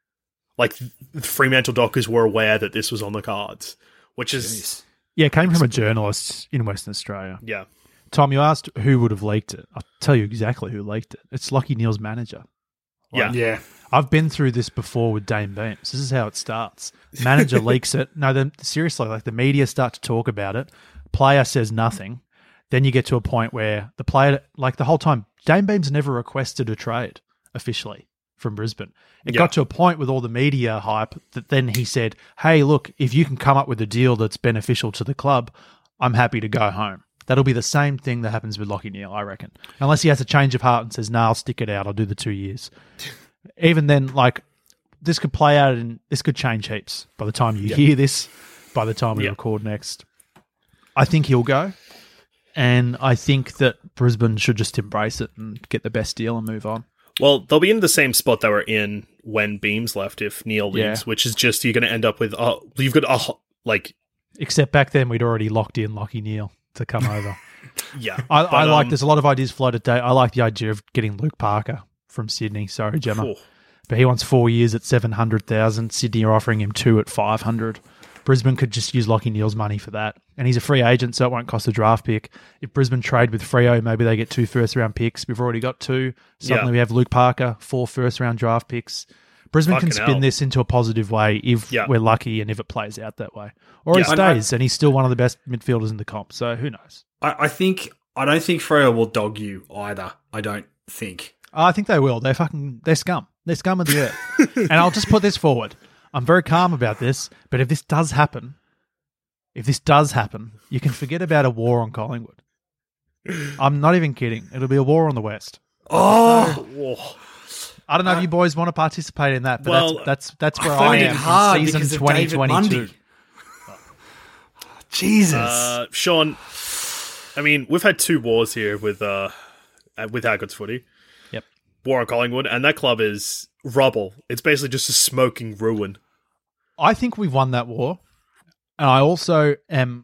the Fremantle Dockers were aware that this was on the cards, which is, Yeah, it came from a journalist in Western Australia. yeah. Tom, you asked who would have leaked it. I'll tell you exactly who leaked it. It's Lockie Neal's manager. Yeah. Yeah. I've been through this before with Dame Beams. This is how it starts. Manager leaks it. No, seriously, the media start to talk about it. Player says nothing. Then you get to a point where the player, the whole time, Dame Beams never requested a trade officially from Brisbane. It got to a point with all the media hype that then he said, "Hey, look, if you can come up with a deal that's beneficial to the club, I'm happy to go home." That'll be the same thing that happens with Lockie Neal, I reckon. Unless he has a change of heart and says, "Nah, I'll stick it out. I'll do the 2 years." Even then, this could play out and this could change heaps by the time you hear this, by the time we record next. I think he'll go. And I think that Brisbane should just embrace it and get the best deal and move on. Well, they'll be in the same spot they were in when Beams left if Neil leaves, Yeah. which is just you're going to end up with, you've got, Except back then, we'd already locked in Lockie Neal to come over. yeah. I like, there's a lot of ideas floated today. I like the idea of getting Luke Parker from Sydney. Sorry, Gemma. Cool. But he wants 4 years at 700,000. Sydney are offering him 2 at 500. Brisbane could just use Lockie Neal's money for that. And he's a free agent, so it won't cost a draft pick. If Brisbane trade with Freo, maybe they get 2 first-round picks. We've already got 2. Suddenly we have Luke Parker, 4 first-round draft picks. Brisbane can Fucking spin hell. this into a positive way if Yeah. we're lucky and if it plays out that way. Or he Yeah. stays and he's still one of the best midfielders in the comp. So who knows? I don't think Freo will dog you either. I don't think. I think they will. They're scum. They're scum of the earth. And I'll just put this forward. I'm very calm about this, but if this does happen, you can forget about a war on Collingwood. I'm not even kidding. It'll be a war on the West. Oh. I don't know if you boys want to participate in that, but Well, that's where I find am it hard in season because of David 2022. Mundy. Jesus. Sean, I mean, we've had 2 wars here with Haggood's footy. Yep. War on Collingwood, and that club is rubble. It's basically just a smoking ruin. I think we've won that war, and I also am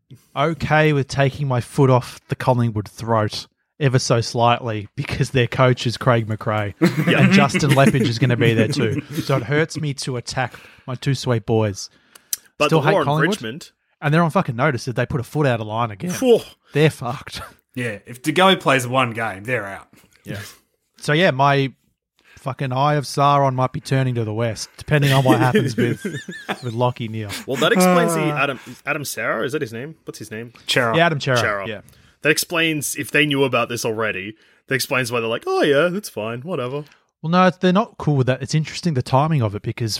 okay with taking my foot off the Collingwood throat ever so slightly because their coach is Craig McRae and Justin Leppage is going to be there too. So it hurts me to attack my 2 sweet boys. But Still the hate war on Collingwood, Richmond... and they're on fucking notice if they put a foot out of line again. Phew. They're fucked. Yeah, if DeGoey plays one game, they're out. Yeah. So yeah, my fucking Eye of Sauron might be turning to the west, depending on what happens with Lockie Neal. Well, that explains the Adam Serra. Is that his name? What's his name? Chera. Yeah, Adam Chera. Chera. Yeah. That explains, if they knew about this already, that explains why they're like, oh yeah, that's fine, whatever. Well, no, they're not cool with that. It's interesting the timing of it because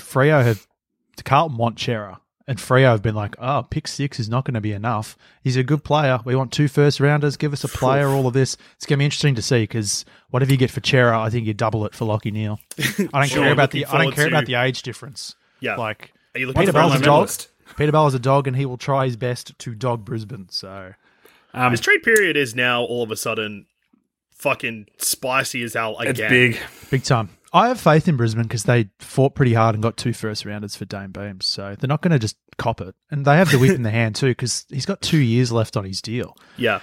Carlton want Chera. And Freo have been like, oh, pick 6 is not going to be enough. He's a good player. We want 2 first-rounders. Give us a player, all of this. It's going to be interesting to see because whatever you get for Chera, I think you double it for Lockie Neal. I don't care about the age difference. Yeah. Like, Are you looking Peter for Bell's a a dog. medalist? Peter Bell is a dog, and he will try his best to dog Brisbane. So, This trade period is now all of a sudden fucking spicy as hell again. It's big. big time. I have faith in Brisbane because they fought pretty hard and got 2 first-rounders for Dane Beams. So they're not going to just cop it. And they have the whip in the hand too because he's got 2 years left on his deal. Yeah.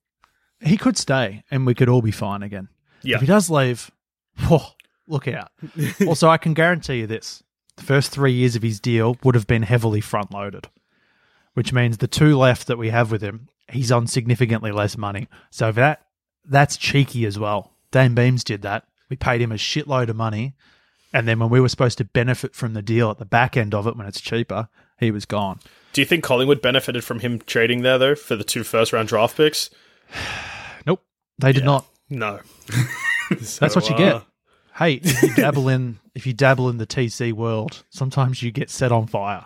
He could stay and we could all be fine again. Yeah. If he does leave, look out. Also, I can guarantee you this. The first 3 years of his deal would have been heavily front-loaded, which means the 2 left that we have with him, he's on significantly less money. So that's cheeky as well. Dane Beams did that. We paid him a shitload of money, and then when we were supposed to benefit from the deal at the back end of it when it's cheaper, he was gone. Do you think Collingwood benefited from him trading there, though, for the 2 first-round draft picks? Nope, they did not. No. That's what you get. Hey, if you dabble in the TC world, sometimes you get set on fire.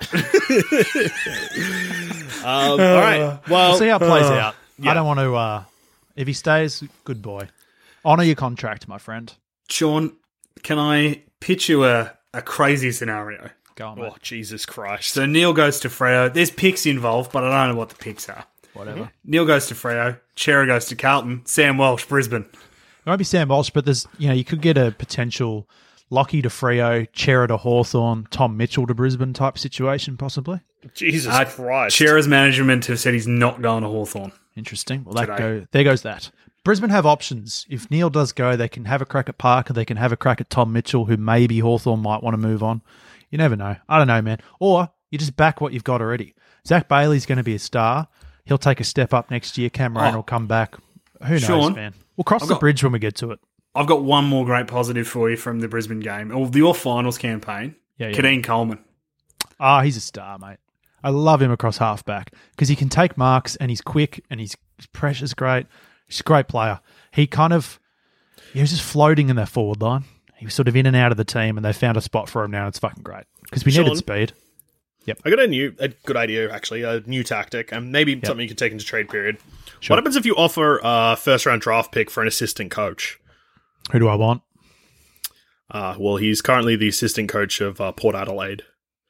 All right. Well, We'll see how it plays out. yeah. I don't want to. If he stays, good boy. Honor your contract, my friend. Sean, can I pitch you a crazy scenario? Go on, mate. Oh, Jesus Christ. So Neil goes to Freo. There's picks involved, but I don't know what the picks are. Whatever. Neil goes to Freo. Chera goes to Carlton. Sam Welsh, Brisbane. It won't be Sam Walsh, but there's you could get a potential Lockie to Freo, Chera to Hawthorn, Tom Mitchell to Brisbane type situation, possibly. Jesus Christ. Chera's management have said he's not going to Hawthorn. Interesting. Well, Today. there goes that. Brisbane have options. If Neil does go, they can have a crack at Parker. They can have a crack at Tom Mitchell, who maybe Hawthorn might want to move on. You never know. I don't know, man. Or you just back what you've got already. Zach Bailey's going to be a star. He'll take a step up next year. Cameron will come back. Who knows, Sean, man? We'll cross the bridge when we get to it. I've got one more great positive for you from the Brisbane game, or your finals campaign. Yeah. Kadeen Coleman. He's a star, mate. I love him across halfback because he can take marks and he's quick and his pressure's great. He's a great player. He was just floating in that forward line. He was sort of in and out of the team and they found a spot for him now. It's fucking great because we needed speed. Yep. I got a good idea, actually, a new tactic, and maybe something you can take into trade period. Sure. What happens if you offer a first-round draft pick for an assistant coach? Who do I want? Well, he's currently the assistant coach of Port Adelaide.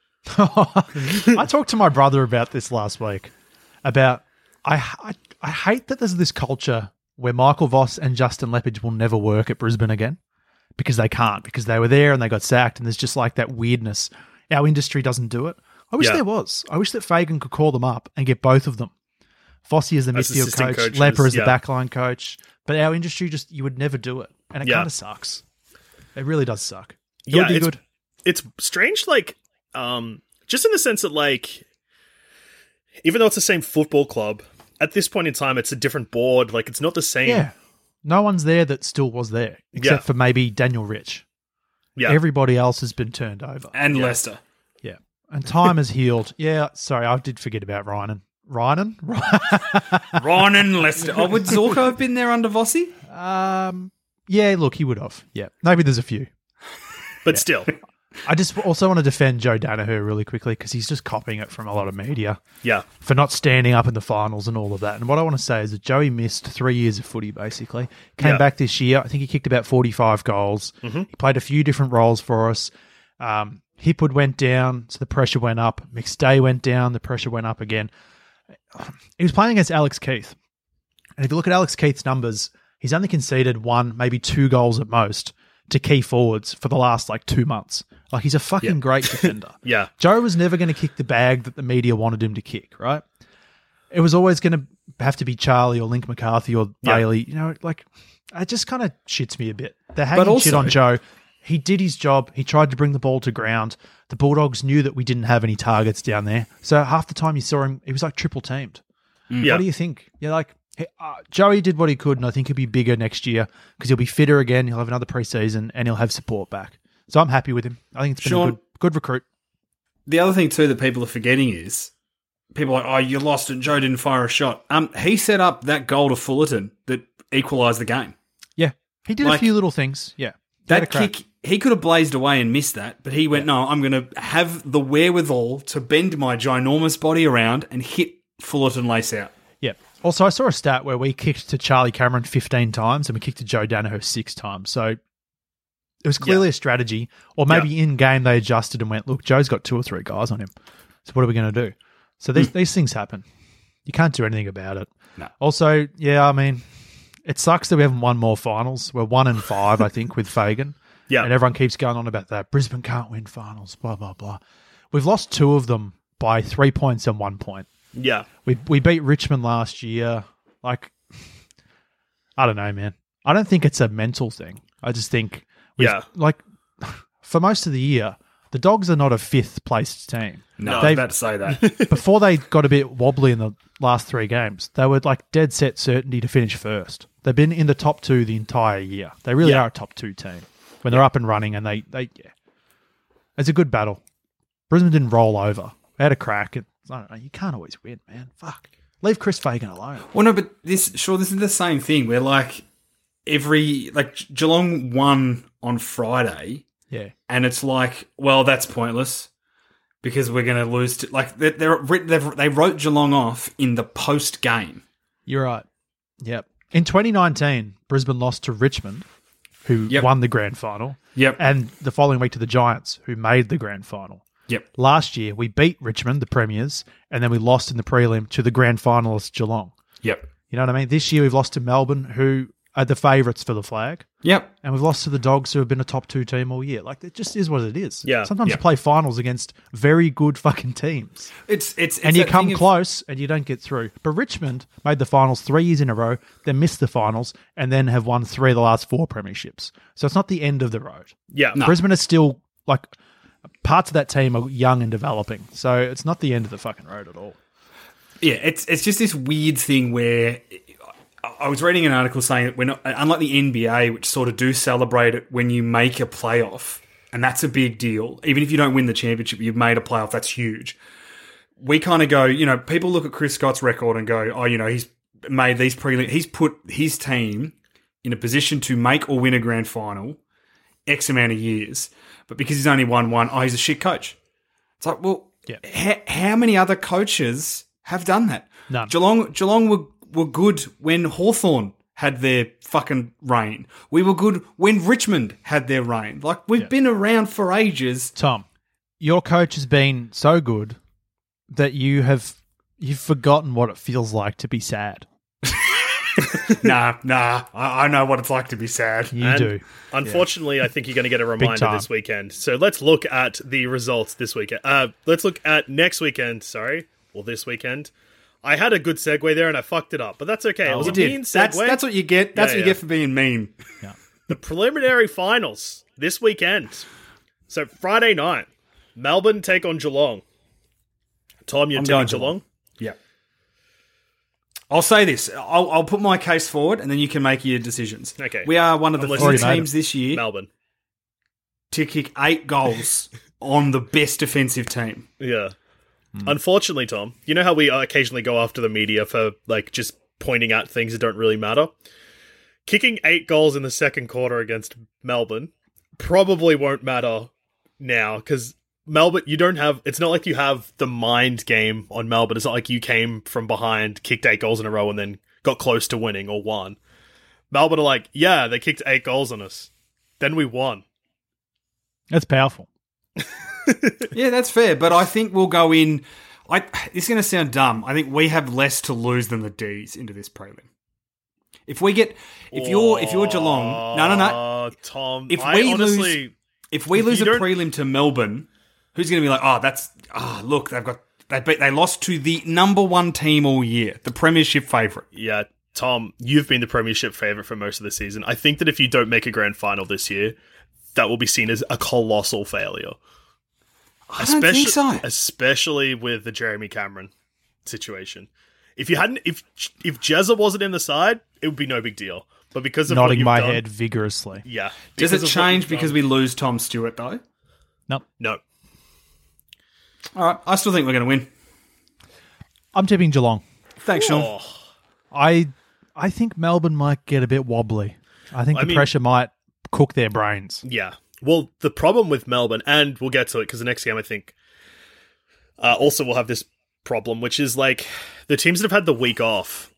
I talked to my brother about this last week. I hate that there's this culture where Michael Voss and Justin Leppage will never work at Brisbane again because they can't, because they were there and they got sacked, and there's just like that weirdness. Our industry doesn't do it. I wish there was. I wish that Fagan could call them up and get both of them. Fossey as the midfield assistant coach, coaches, Lepper as the backline coach. But our industry you would never do it. And it kind of sucks. It really does suck. It would be good. It's strange, like, just in the sense that, like, even though it's the same football club, at this point in time, it's a different board. Like, it's not the same. Yeah. No one's there that still was there, except for maybe Daniel Rich. Yeah. Everybody else has been turned over. And Leicester. Yeah. And time has healed. Yeah, sorry, I did forget about Ryan. Ron and Leicester. Oh, would Zorko have been there under Vossi? Yeah, look, he would have. Yeah, maybe there's a few. But still. I just also want to defend Joe Danaher really quickly because he's just copying it from a lot of media Yeah. for not standing up in the finals and all of that. And what I want to say is that Joey missed 3 years of footy, basically. Came Yeah. back this year. I think he kicked about 45 goals. He played a few different roles for us. Hipwood went down, so the pressure went up. McStay went down, the pressure went up again. He was playing against Alex Keith. And if you look at Alex Keith's numbers, he's only conceded 1, maybe 2 goals at most to key forwards for the last 2 months. Like, he's a fucking great defender. Yeah. Joe was never going to kick the bag that the media wanted him to kick, right? It was always going to have to be Charlie or Link McCarthy or Bailey. You know, it just kind of shits me a bit. They're hanging shit on Joe. He did his job. He tried to bring the ball to ground. The Bulldogs knew that we didn't have any targets down there. So half the time you saw him, he was triple teamed. Yeah. What do you think? You're Joey did what he could, and I think he'll be bigger next year because he'll be fitter again. He'll have another preseason, and he'll have support back. So I'm happy with him. I think it's been a good recruit. The other thing too that people are forgetting is people are like, oh, you lost and Joe didn't fire a shot. He set up that goal to Fullerton that equalised the game. Yeah, he did a few little things. Yeah, that kick, he could have blazed away and missed that, but he went, no, I'm going to have the wherewithal to bend my ginormous body around and hit Fullerton lace out. Yeah. Also, I saw a stat where we kicked to Charlie Cameron 15 times and we kicked to Joe Danaher 6 times. So it was clearly a strategy. Or maybe in game they adjusted and went, look, Joe's got 2 or 3 guys on him. So what are we going to do? So these things happen. You can't do anything about it. No. Also, I mean, it sucks that we haven't won more finals. We're 1-5, I think, with Fagan. Yeah. And everyone keeps going on about that. Brisbane can't win finals, blah, blah, blah. We've lost 2 of them by 3 points and 1 point. Yeah. We beat Richmond last year. I don't know, man. I don't think it's a mental thing. I just think, for most of the year, the Dogs are not a 5th placed team. No, I was about to say that. Before they got a bit wobbly in the last 3 games, they were dead set certainty to finish first. They've been in the top 2 the entire year. They really are a top 2 team when they're up and running, and they it's a good battle. Brisbane didn't roll over. They had a crack. I don't know. You can't always win, man. Fuck. Leave Chris Fagan alone. Well, no, but this is the same thing where Geelong won on Friday. Yeah. And it's well, that's pointless because we're going to lose. They wrote Geelong off in the post game. You're right. Yep. In 2019, Brisbane lost to Richmond, who won the grand final. Yep. And the following week to the Giants, who made the grand final. Yep. Last year, we beat Richmond, the premiers, and then we lost in the prelim to the grand finalists, Geelong. Yep. You know what I mean? This year, we've lost to Melbourne, who are the favourites for the flag. Yep. And we've lost to the Dogs, who have been a top 2 team all year. It just is what it is. Yeah. Sometimes you play finals against very good fucking teams. It's and you come close and you don't get through. But Richmond made the finals 3 years in a row, then missed the finals, and then have won 3 of the last 4 premierships. So it's not the end of the road. Yeah. No. Brisbane is still, parts of that team are young and developing. So it's not the end of the fucking road at all. Yeah, it's just this weird thing where I was reading an article saying that we're not, unlike the NBA, which sort of do celebrate it when you make a playoff, and that's a big deal. Even if you don't win the championship, you've made a playoff, that's huge. We kind of go, people look at Chris Scott's record and go, oh, he's made these he's put his team in a position to make or win a grand final X amount of years, but because he's only won one, he's a shit coach. It's how many other coaches have done that? None. Geelong were good when Hawthorn had their fucking reign. We were good when Richmond had their reign. We've been around for ages. Tom, your coach has been so good that you've forgotten what it feels like to be sad. Nah. I know what it's like to be sad. You do. Unfortunately, I think you're going to get a reminder this weekend. So let's look at the results this weekend. Let's look at next weekend, or this weekend. I had a good segue there and I fucked it up, but that's okay. It was a mean segue. That's what you get. That's what you get for being mean. Yeah. The preliminary finals this weekend. So Friday night, Melbourne take on Geelong. Tom, you're taking Geelong? Yeah. I'll say this. I'll put my case forward and then you can make your decisions. Okay. We are one of the few teams this year Melbourne to kick 8 goals on the best defensive team. Yeah. Unfortunately, Tom, you know how we occasionally go after the media for just pointing out things that don't really matter? kicking 8 goals in the second quarter against Melbourne probably won't matter now because Melbourne, you don't have, it's not like you have the mind game on Melbourne. It's not like you came from behind, kicked 8 goals in a row and then got close to winning or won. Melbourne are like, yeah, they kicked 8 goals on us. Then we won. That's powerful. Yeah, that's fair. But I think we'll go in. It's going to sound dumb. I think we have less to lose than the D's into this prelim. If you're Geelong, no, Tom. If I we honestly, lose a prelim to Melbourne, who's going to be like, look, they lost to the number 1 team all year, the premiership favourite. Yeah, Tom, you've been the premiership favourite for most of the season. I think that if you don't make a grand final this year, that will be seen as a colossal failure. I don't think so. Especially with the Jeremy Cameron situation. If Jezza wasn't in the side, it would be no big deal. But because of nodding my done, head vigorously. Yeah. Does it change because we lose Tom Stewart though? Nope. No. All right, I still think we're going to win. I'm tipping Geelong. Thanks, Sean. I think Melbourne might get a bit wobbly. I think the pressure might cook their brains. Yeah. Well, the problem with Melbourne, and we'll get to it because the next game, I think, also will have this problem, which is like the teams that have had the week off,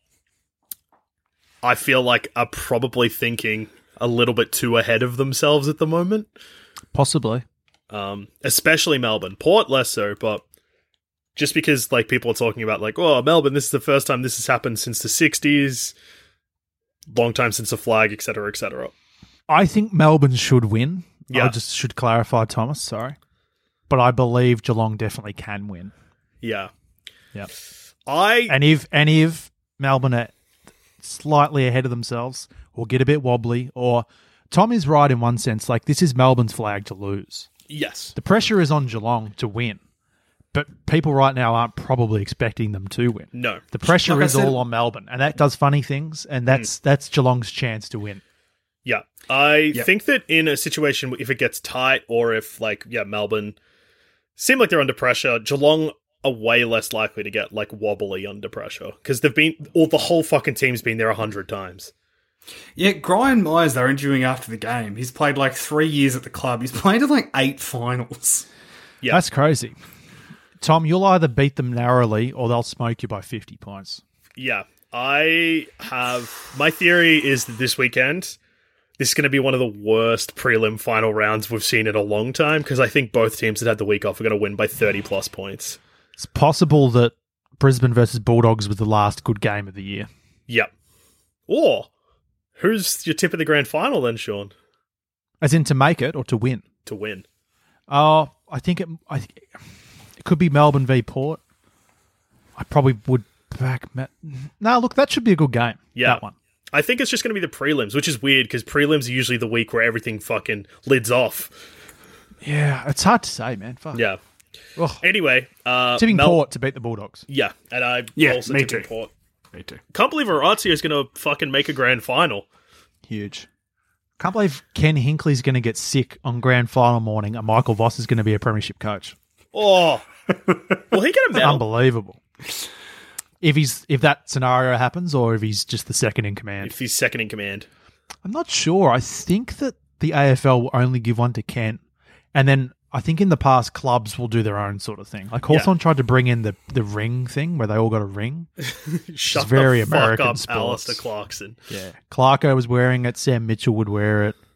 I feel like are probably thinking a little bit too ahead of themselves at the moment. Possibly. Especially Melbourne. Port less so, but just because like people are talking about like, oh, Melbourne, this is the first time this has happened since the 60s, long time since the flag, etc., etc. I think Melbourne should win. Yeah. I just should clarify, Thomas, sorry. But I believe Geelong definitely can win. Yeah. Yeah. And if Melbourne are slightly ahead of themselves or get a bit wobbly, or Tom is right in one sense, like this is Melbourne's flag to lose. Yes. The pressure is on Geelong to win, but people right now aren't probably expecting them to win. No. The pressure is all on Melbourne, and that does funny things, and that's Geelong's chance to win. Yeah. I think that in a situation, if it gets tight or if, like, Melbourne seem like they're under pressure, Geelong are way less likely to get, like, wobbly under pressure because the whole fucking team's been there 100 times. Yeah, Brian Myers, they're interviewing after the game. He's played, like, 3 years at the club. He's played in, like, 8 finals. Yeah. That's crazy. Tom, you'll either beat them narrowly or they'll smoke you by 50 points. Yeah. My theory is that this weekend, this is going to be one of the worst prelim final rounds we've seen in a long time because I think both teams that had the week off are going to win by 30-plus points. It's possible that Brisbane versus Bulldogs was the last good game of the year. Yep. Or, who's your tip of the grand final then, Sean? As in to make it or to win? To win. I think it could be Melbourne v Port. I probably would back... No, look, that should be a good game. Yeah. That one. I think it's just going to be the prelims, which is weird because prelims are usually the week where everything fucking lids off. Yeah, it's hard to say, man. Fuck. Yeah. Ugh. Anyway. Tipping Port to beat the Bulldogs. Yeah, and I also me tipping too. Port. Me too. Can't believe Orazio is going to fucking make a grand final. Huge. Can't believe Ken Hinkley's going to get sick on grand final morning and Michael Voss is going to be a premiership coach. Oh. Will he get a medal? Unbelievable. If that scenario happens or if he's just the second in command. If he's second in command. I'm not sure. I think that the AFL will only give one to Kent. And then I think in the past, clubs will do their own sort of thing. Like Hawthorn tried to bring in the ring thing where they all got a ring. Shut very the fuck American up, sports. Alistair Clarkson. Yeah. Clarko was wearing it. Sam Mitchell would wear it.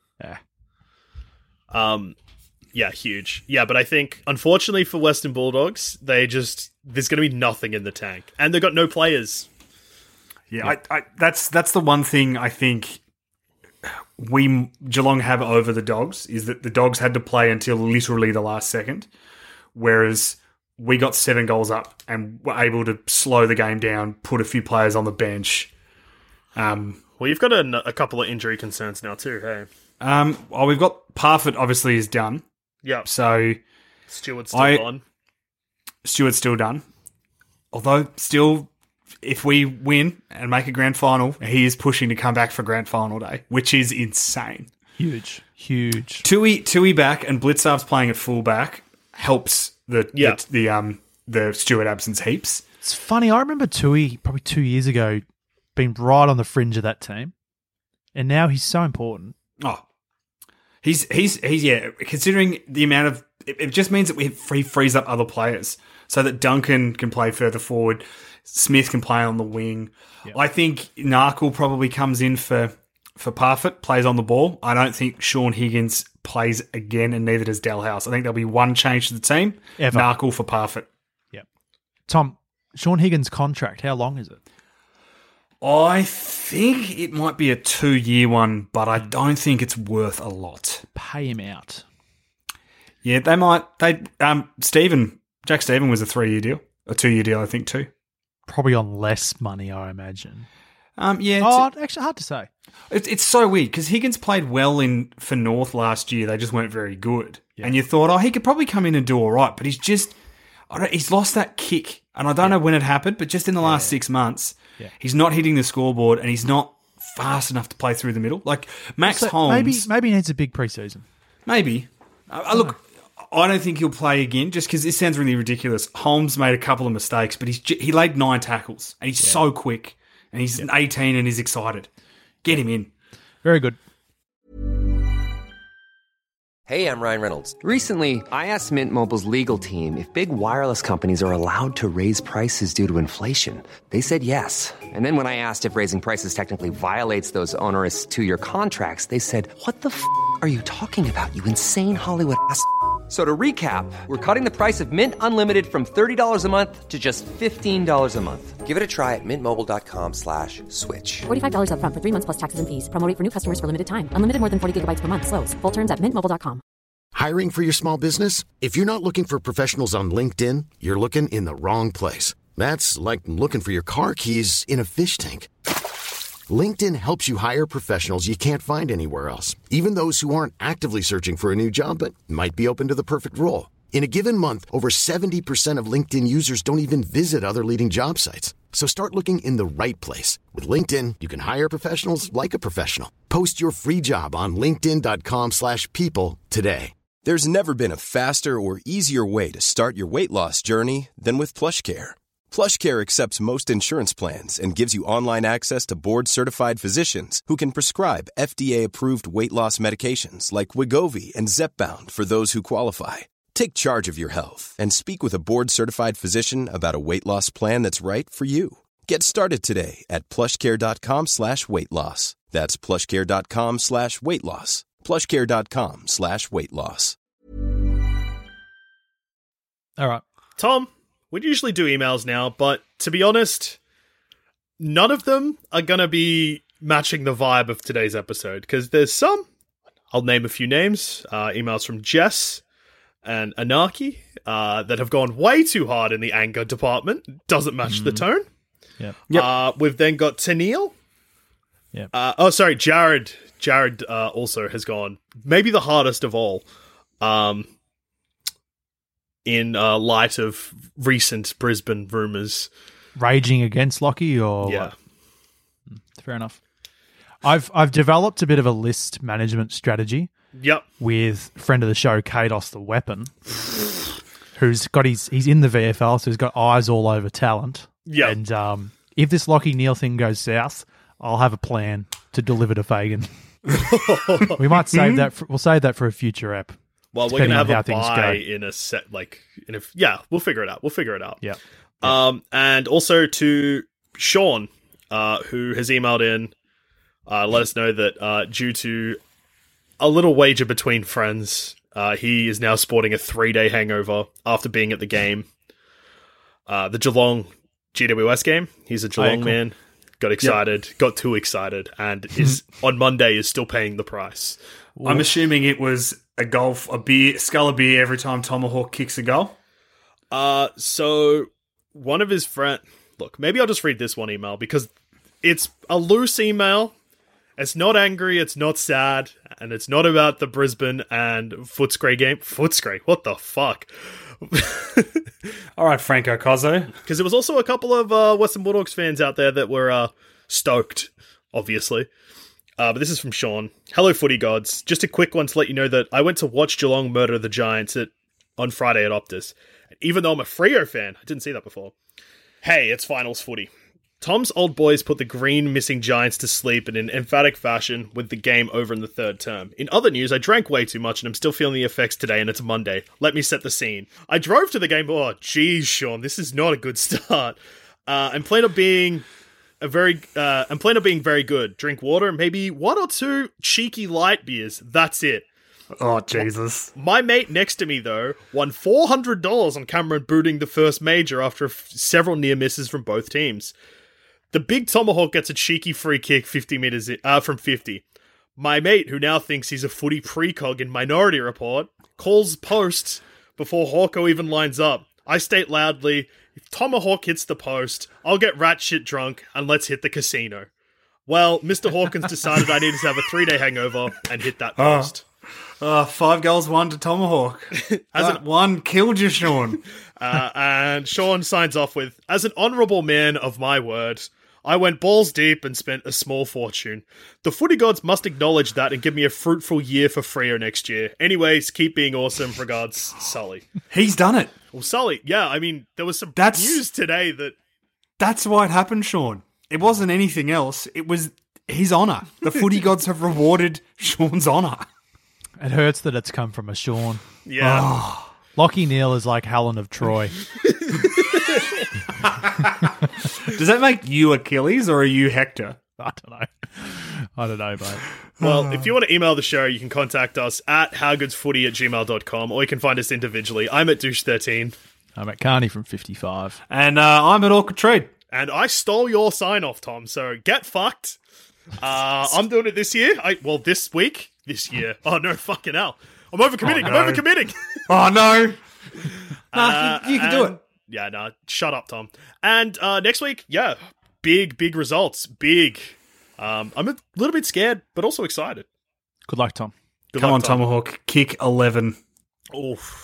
Yeah. Yeah, huge. Yeah, but I think, unfortunately for Western Bulldogs, there's going to be nothing in the tank. And they've got no players. Yeah, that's the one thing I think Geelong have over the Dogs is that the Dogs had to play until literally the last second, whereas we got 7 goals up and were able to slow the game down, put a few players on the bench. Well, you've got a couple of injury concerns now too, hey? Well, we've got Parfitt obviously is done. Yeah. So Stewart's still gone. Stewart's still done. Although, still, if we win and make a grand final, he is pushing to come back for grand final day, which is insane. Huge. Tui back and Blitzarv's playing at fullback helps the Stewart absence heaps. It's funny. I remember Tui probably 2 years ago being right on the fringe of that team. and now he's so important. Oh, he's considering the amount of it just means that he frees up other players so that Duncan can play further forward, Smith can play on the wing. Yep. I think Narkle probably comes in for Parfitt, plays on the ball. I don't think Sean Higgins plays again, and neither does Dalhouse. I think there'll be one change to the team. Ever. Narkle for Parfitt. Yep. Tom, Sean Higgins' contract, how long is it? I think it might be a 2-year one, but I don't think it's worth a lot. Pay him out. Yeah, they might. Jack Stephen was a 3-year deal, a 2-year deal, I think, too. Probably on less money, I imagine. Yeah. Actually, hard to say. It's so weird because Higgins played well for North last year. They just weren't very good, and you thought, he could probably come in and do all right, but he's lost that kick, and I don't know when it happened, but just in the last 6 months. Yeah. He's not hitting the scoreboard, and he's not fast enough to play through the middle. Like Max Holmes, maybe he needs a big preseason. Maybe. Look, I don't think he'll play again, just because this sounds really ridiculous. Holmes made a couple of mistakes, but he laid 9 tackles, and he's so quick, and he's 18 and he's excited. Get him in. Very good. Hey, I'm Ryan Reynolds. Recently, I asked Mint Mobile's legal team if big wireless companies are allowed to raise prices due to inflation. They said yes. And then when I asked if raising prices technically violates those onerous 2-year contracts, they said, "What the f*** are you talking about, you insane Hollywood ass?" So to recap, we're cutting the price of Mint Unlimited from $30 a month to just $15 a month. Give it a try at mintmobile.com/switch. $45 up front for 3 months plus taxes and fees. Promo rate for new customers for limited time. Unlimited more than 40 gigabytes per month. Slows full terms at mintmobile.com. Hiring for your small business? If you're not looking for professionals on LinkedIn, you're looking in the wrong place. That's like looking for your car keys in a fish tank. LinkedIn helps you hire professionals you can't find anywhere else, even those who aren't actively searching for a new job but might be open to the perfect role. In a given month, over 70% of LinkedIn users don't even visit other leading job sites. So start looking in the right place. With LinkedIn, you can hire professionals like a professional. Post your free job on linkedin.com/people today. There's never been a faster or easier way to start your weight loss journey than with PlushCare. PlushCare accepts most insurance plans and gives you online access to board-certified physicians who can prescribe FDA-approved weight loss medications like Wegovy and Zepbound for those who qualify. Take charge of your health and speak with a board-certified physician about a weight loss plan that's right for you. Get started today at plushcare.com/weight loss. That's plushcare.com/weight loss. plushcare.com/weight loss. All right. Tom, we'd usually do emails now, but to be honest, none of them are going to be matching the vibe of today's episode, because there's some, I'll name a few names, emails from Jess and Anarchy that have gone way too hard in the anger department. Doesn't match the tone. Yep. We've then got Tennille. Yep. Jared. Jared also has gone maybe the hardest of all in light of recent Brisbane rumours. Raging against Lockie or yeah. What? Fair enough. I've developed a bit of a list management strategy. Yep. With friend of the show, Kados the Weapon, who's got he's in the VFL, so he's got eyes all over talent. Yeah. And if this Lockie Neal thing goes south, I'll have a plan to deliver to Fagan. We might save that. We'll save that for a future app. Well, we're gonna have a buy in a set, we'll figure it out. Yeah. And also to Sean, who has emailed in, let us know that due to a little wager between friends, he is now sporting a 3-day hangover after being at the game, the Geelong GWS game. He's a Geelong man. Got excited, got too excited, and is on Monday is still paying the price. I'm assuming it was a skull of beer every time Tomahawk kicks a goal. So one of his friends, look, maybe I'll just read this one email because it's a loose email. It's not angry, it's not sad, and it's not about the Brisbane and Footscray game. Footscray, what the fuck? All right, Franco Cozzo. Because there was also a couple of Western Bulldogs fans out there that were stoked, obviously. But this is from Sean. Hello, footy gods. Just a quick one to let you know that I went to watch Geelong murder the Giants on Friday at Optus. Even though I'm a Freo fan, I didn't see that before. Hey, it's finals footy. Tom's old boys put the green missing Giants to sleep in an emphatic fashion with the game over in the third term. In other news, I drank way too much and I'm still feeling the effects today and it's Monday. Let me set the scene. I drove to the game. Oh, geez, Sean, this is not a good start. I'm planning on being very good. Drink water, maybe 1 or 2 cheeky light beers. That's it. Oh, Jesus. My mate next to me, though, won $400 on Cameron booting the first major after several near misses from both teams. The big tomahawk gets a cheeky free kick 50 meters from 50. My mate, who now thinks he's a footy precog in Minority Report, calls post before Hawko even lines up. I state loudly, if tomahawk hits the post, I'll get rat shit drunk and let's hit the casino. Well, Mr. Hawkins decided I needed to have a 3-day hangover and hit that post. 5 goals, 1 to Tomahawk. That one killed you, Sean. And Sean signs off with, as an honourable man of my word, I went balls deep and spent a small fortune. The footy gods must acknowledge that and give me a fruitful year for Freo next year. Anyways, keep being awesome. Regards, Sully. He's done it. Well, Sully, yeah, I mean, there was some news today that... That's why it happened, Sean. It wasn't anything else. It was his honour. The footy gods have rewarded Sean's honour. It hurts that it's come from a Sean. Yeah. Oh. Lockie Neal is like Helen of Troy. Does that make you Achilles or are you Hector? I don't know, mate. Well, if you want to email the show, you can contact us at howgoodsfooty@gmail.com, or you can find us individually. I'm at Douche13. I'm at Carney from 55. And I'm at Orchid Trade. And I stole your sign-off, Tom, so get fucked. I'm doing it this year. This week. This year. Oh, no, fucking hell. I'm overcommitting. Oh, no. I'm overcommitting. Oh, no. You can do it. Yeah, no, shut up, Tom. And next week, yeah, big results. Big. I'm a little bit scared, but also excited. Good luck, Tom. Come on, Tomahawk. Kick 11. Oof.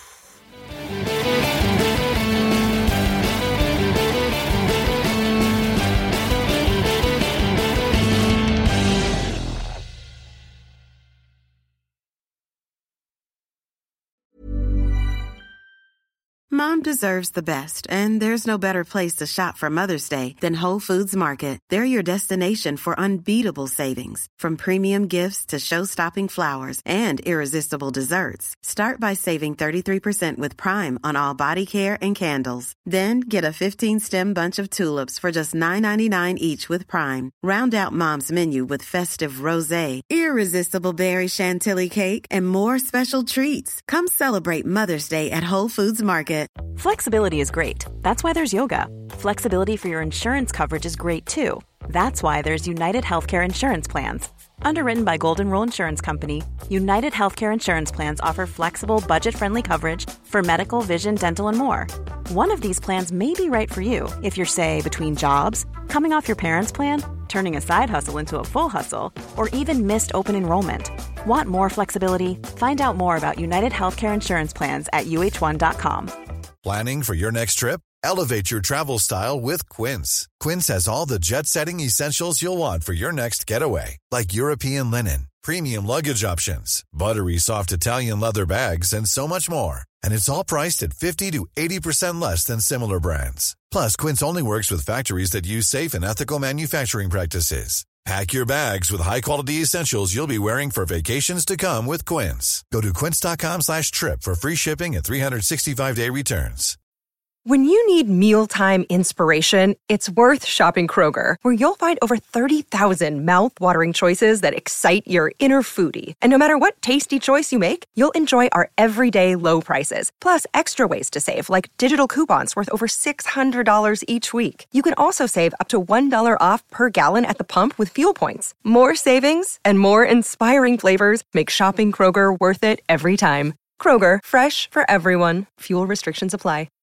Mom deserves the best, and there's no better place to shop for Mother's Day than Whole Foods Market. They're your destination for unbeatable savings, from premium gifts to show-stopping flowers and irresistible desserts. Start by saving 33% with Prime on all body care and candles. Then get a 15-stem bunch of tulips for just $9.99 each with Prime. Round out Mom's menu with festive rosé, irresistible berry chantilly cake, and more special treats. Come celebrate Mother's Day at Whole Foods Market. Flexibility is great. That's why there's yoga. Flexibility for your insurance coverage is great too. That's why there's United Healthcare Insurance Plans. Underwritten by Golden Rule Insurance Company, United Healthcare Insurance Plans offer flexible, budget-friendly coverage for medical, vision, dental, and more. One of these plans may be right for you if you're, say, between jobs, coming off your parents' plan, turning a side hustle into a full hustle, or even missed open enrollment. Want more flexibility? Find out more about United Healthcare Insurance Plans at uh1.com. Planning for your next trip? Elevate your travel style with Quince. Quince has all the jet-setting essentials you'll want for your next getaway, like European linen, premium luggage options, buttery soft Italian leather bags, and so much more. And it's all priced at 50 to 80% less than similar brands. Plus, Quince only works with factories that use safe and ethical manufacturing practices. Pack your bags with high-quality essentials you'll be wearing for vacations to come with Quince. Go to quince.com/trip for free shipping and 365-day returns. When you need mealtime inspiration, it's worth shopping Kroger, where you'll find over 30,000 mouth-watering choices that excite your inner foodie. And no matter what tasty choice you make, you'll enjoy our everyday low prices, plus extra ways to save, like digital coupons worth over $600 each week. You can also save up to $1 off per gallon at the pump with fuel points. More savings and more inspiring flavors make shopping Kroger worth it every time. Kroger, fresh for everyone. Fuel restrictions apply.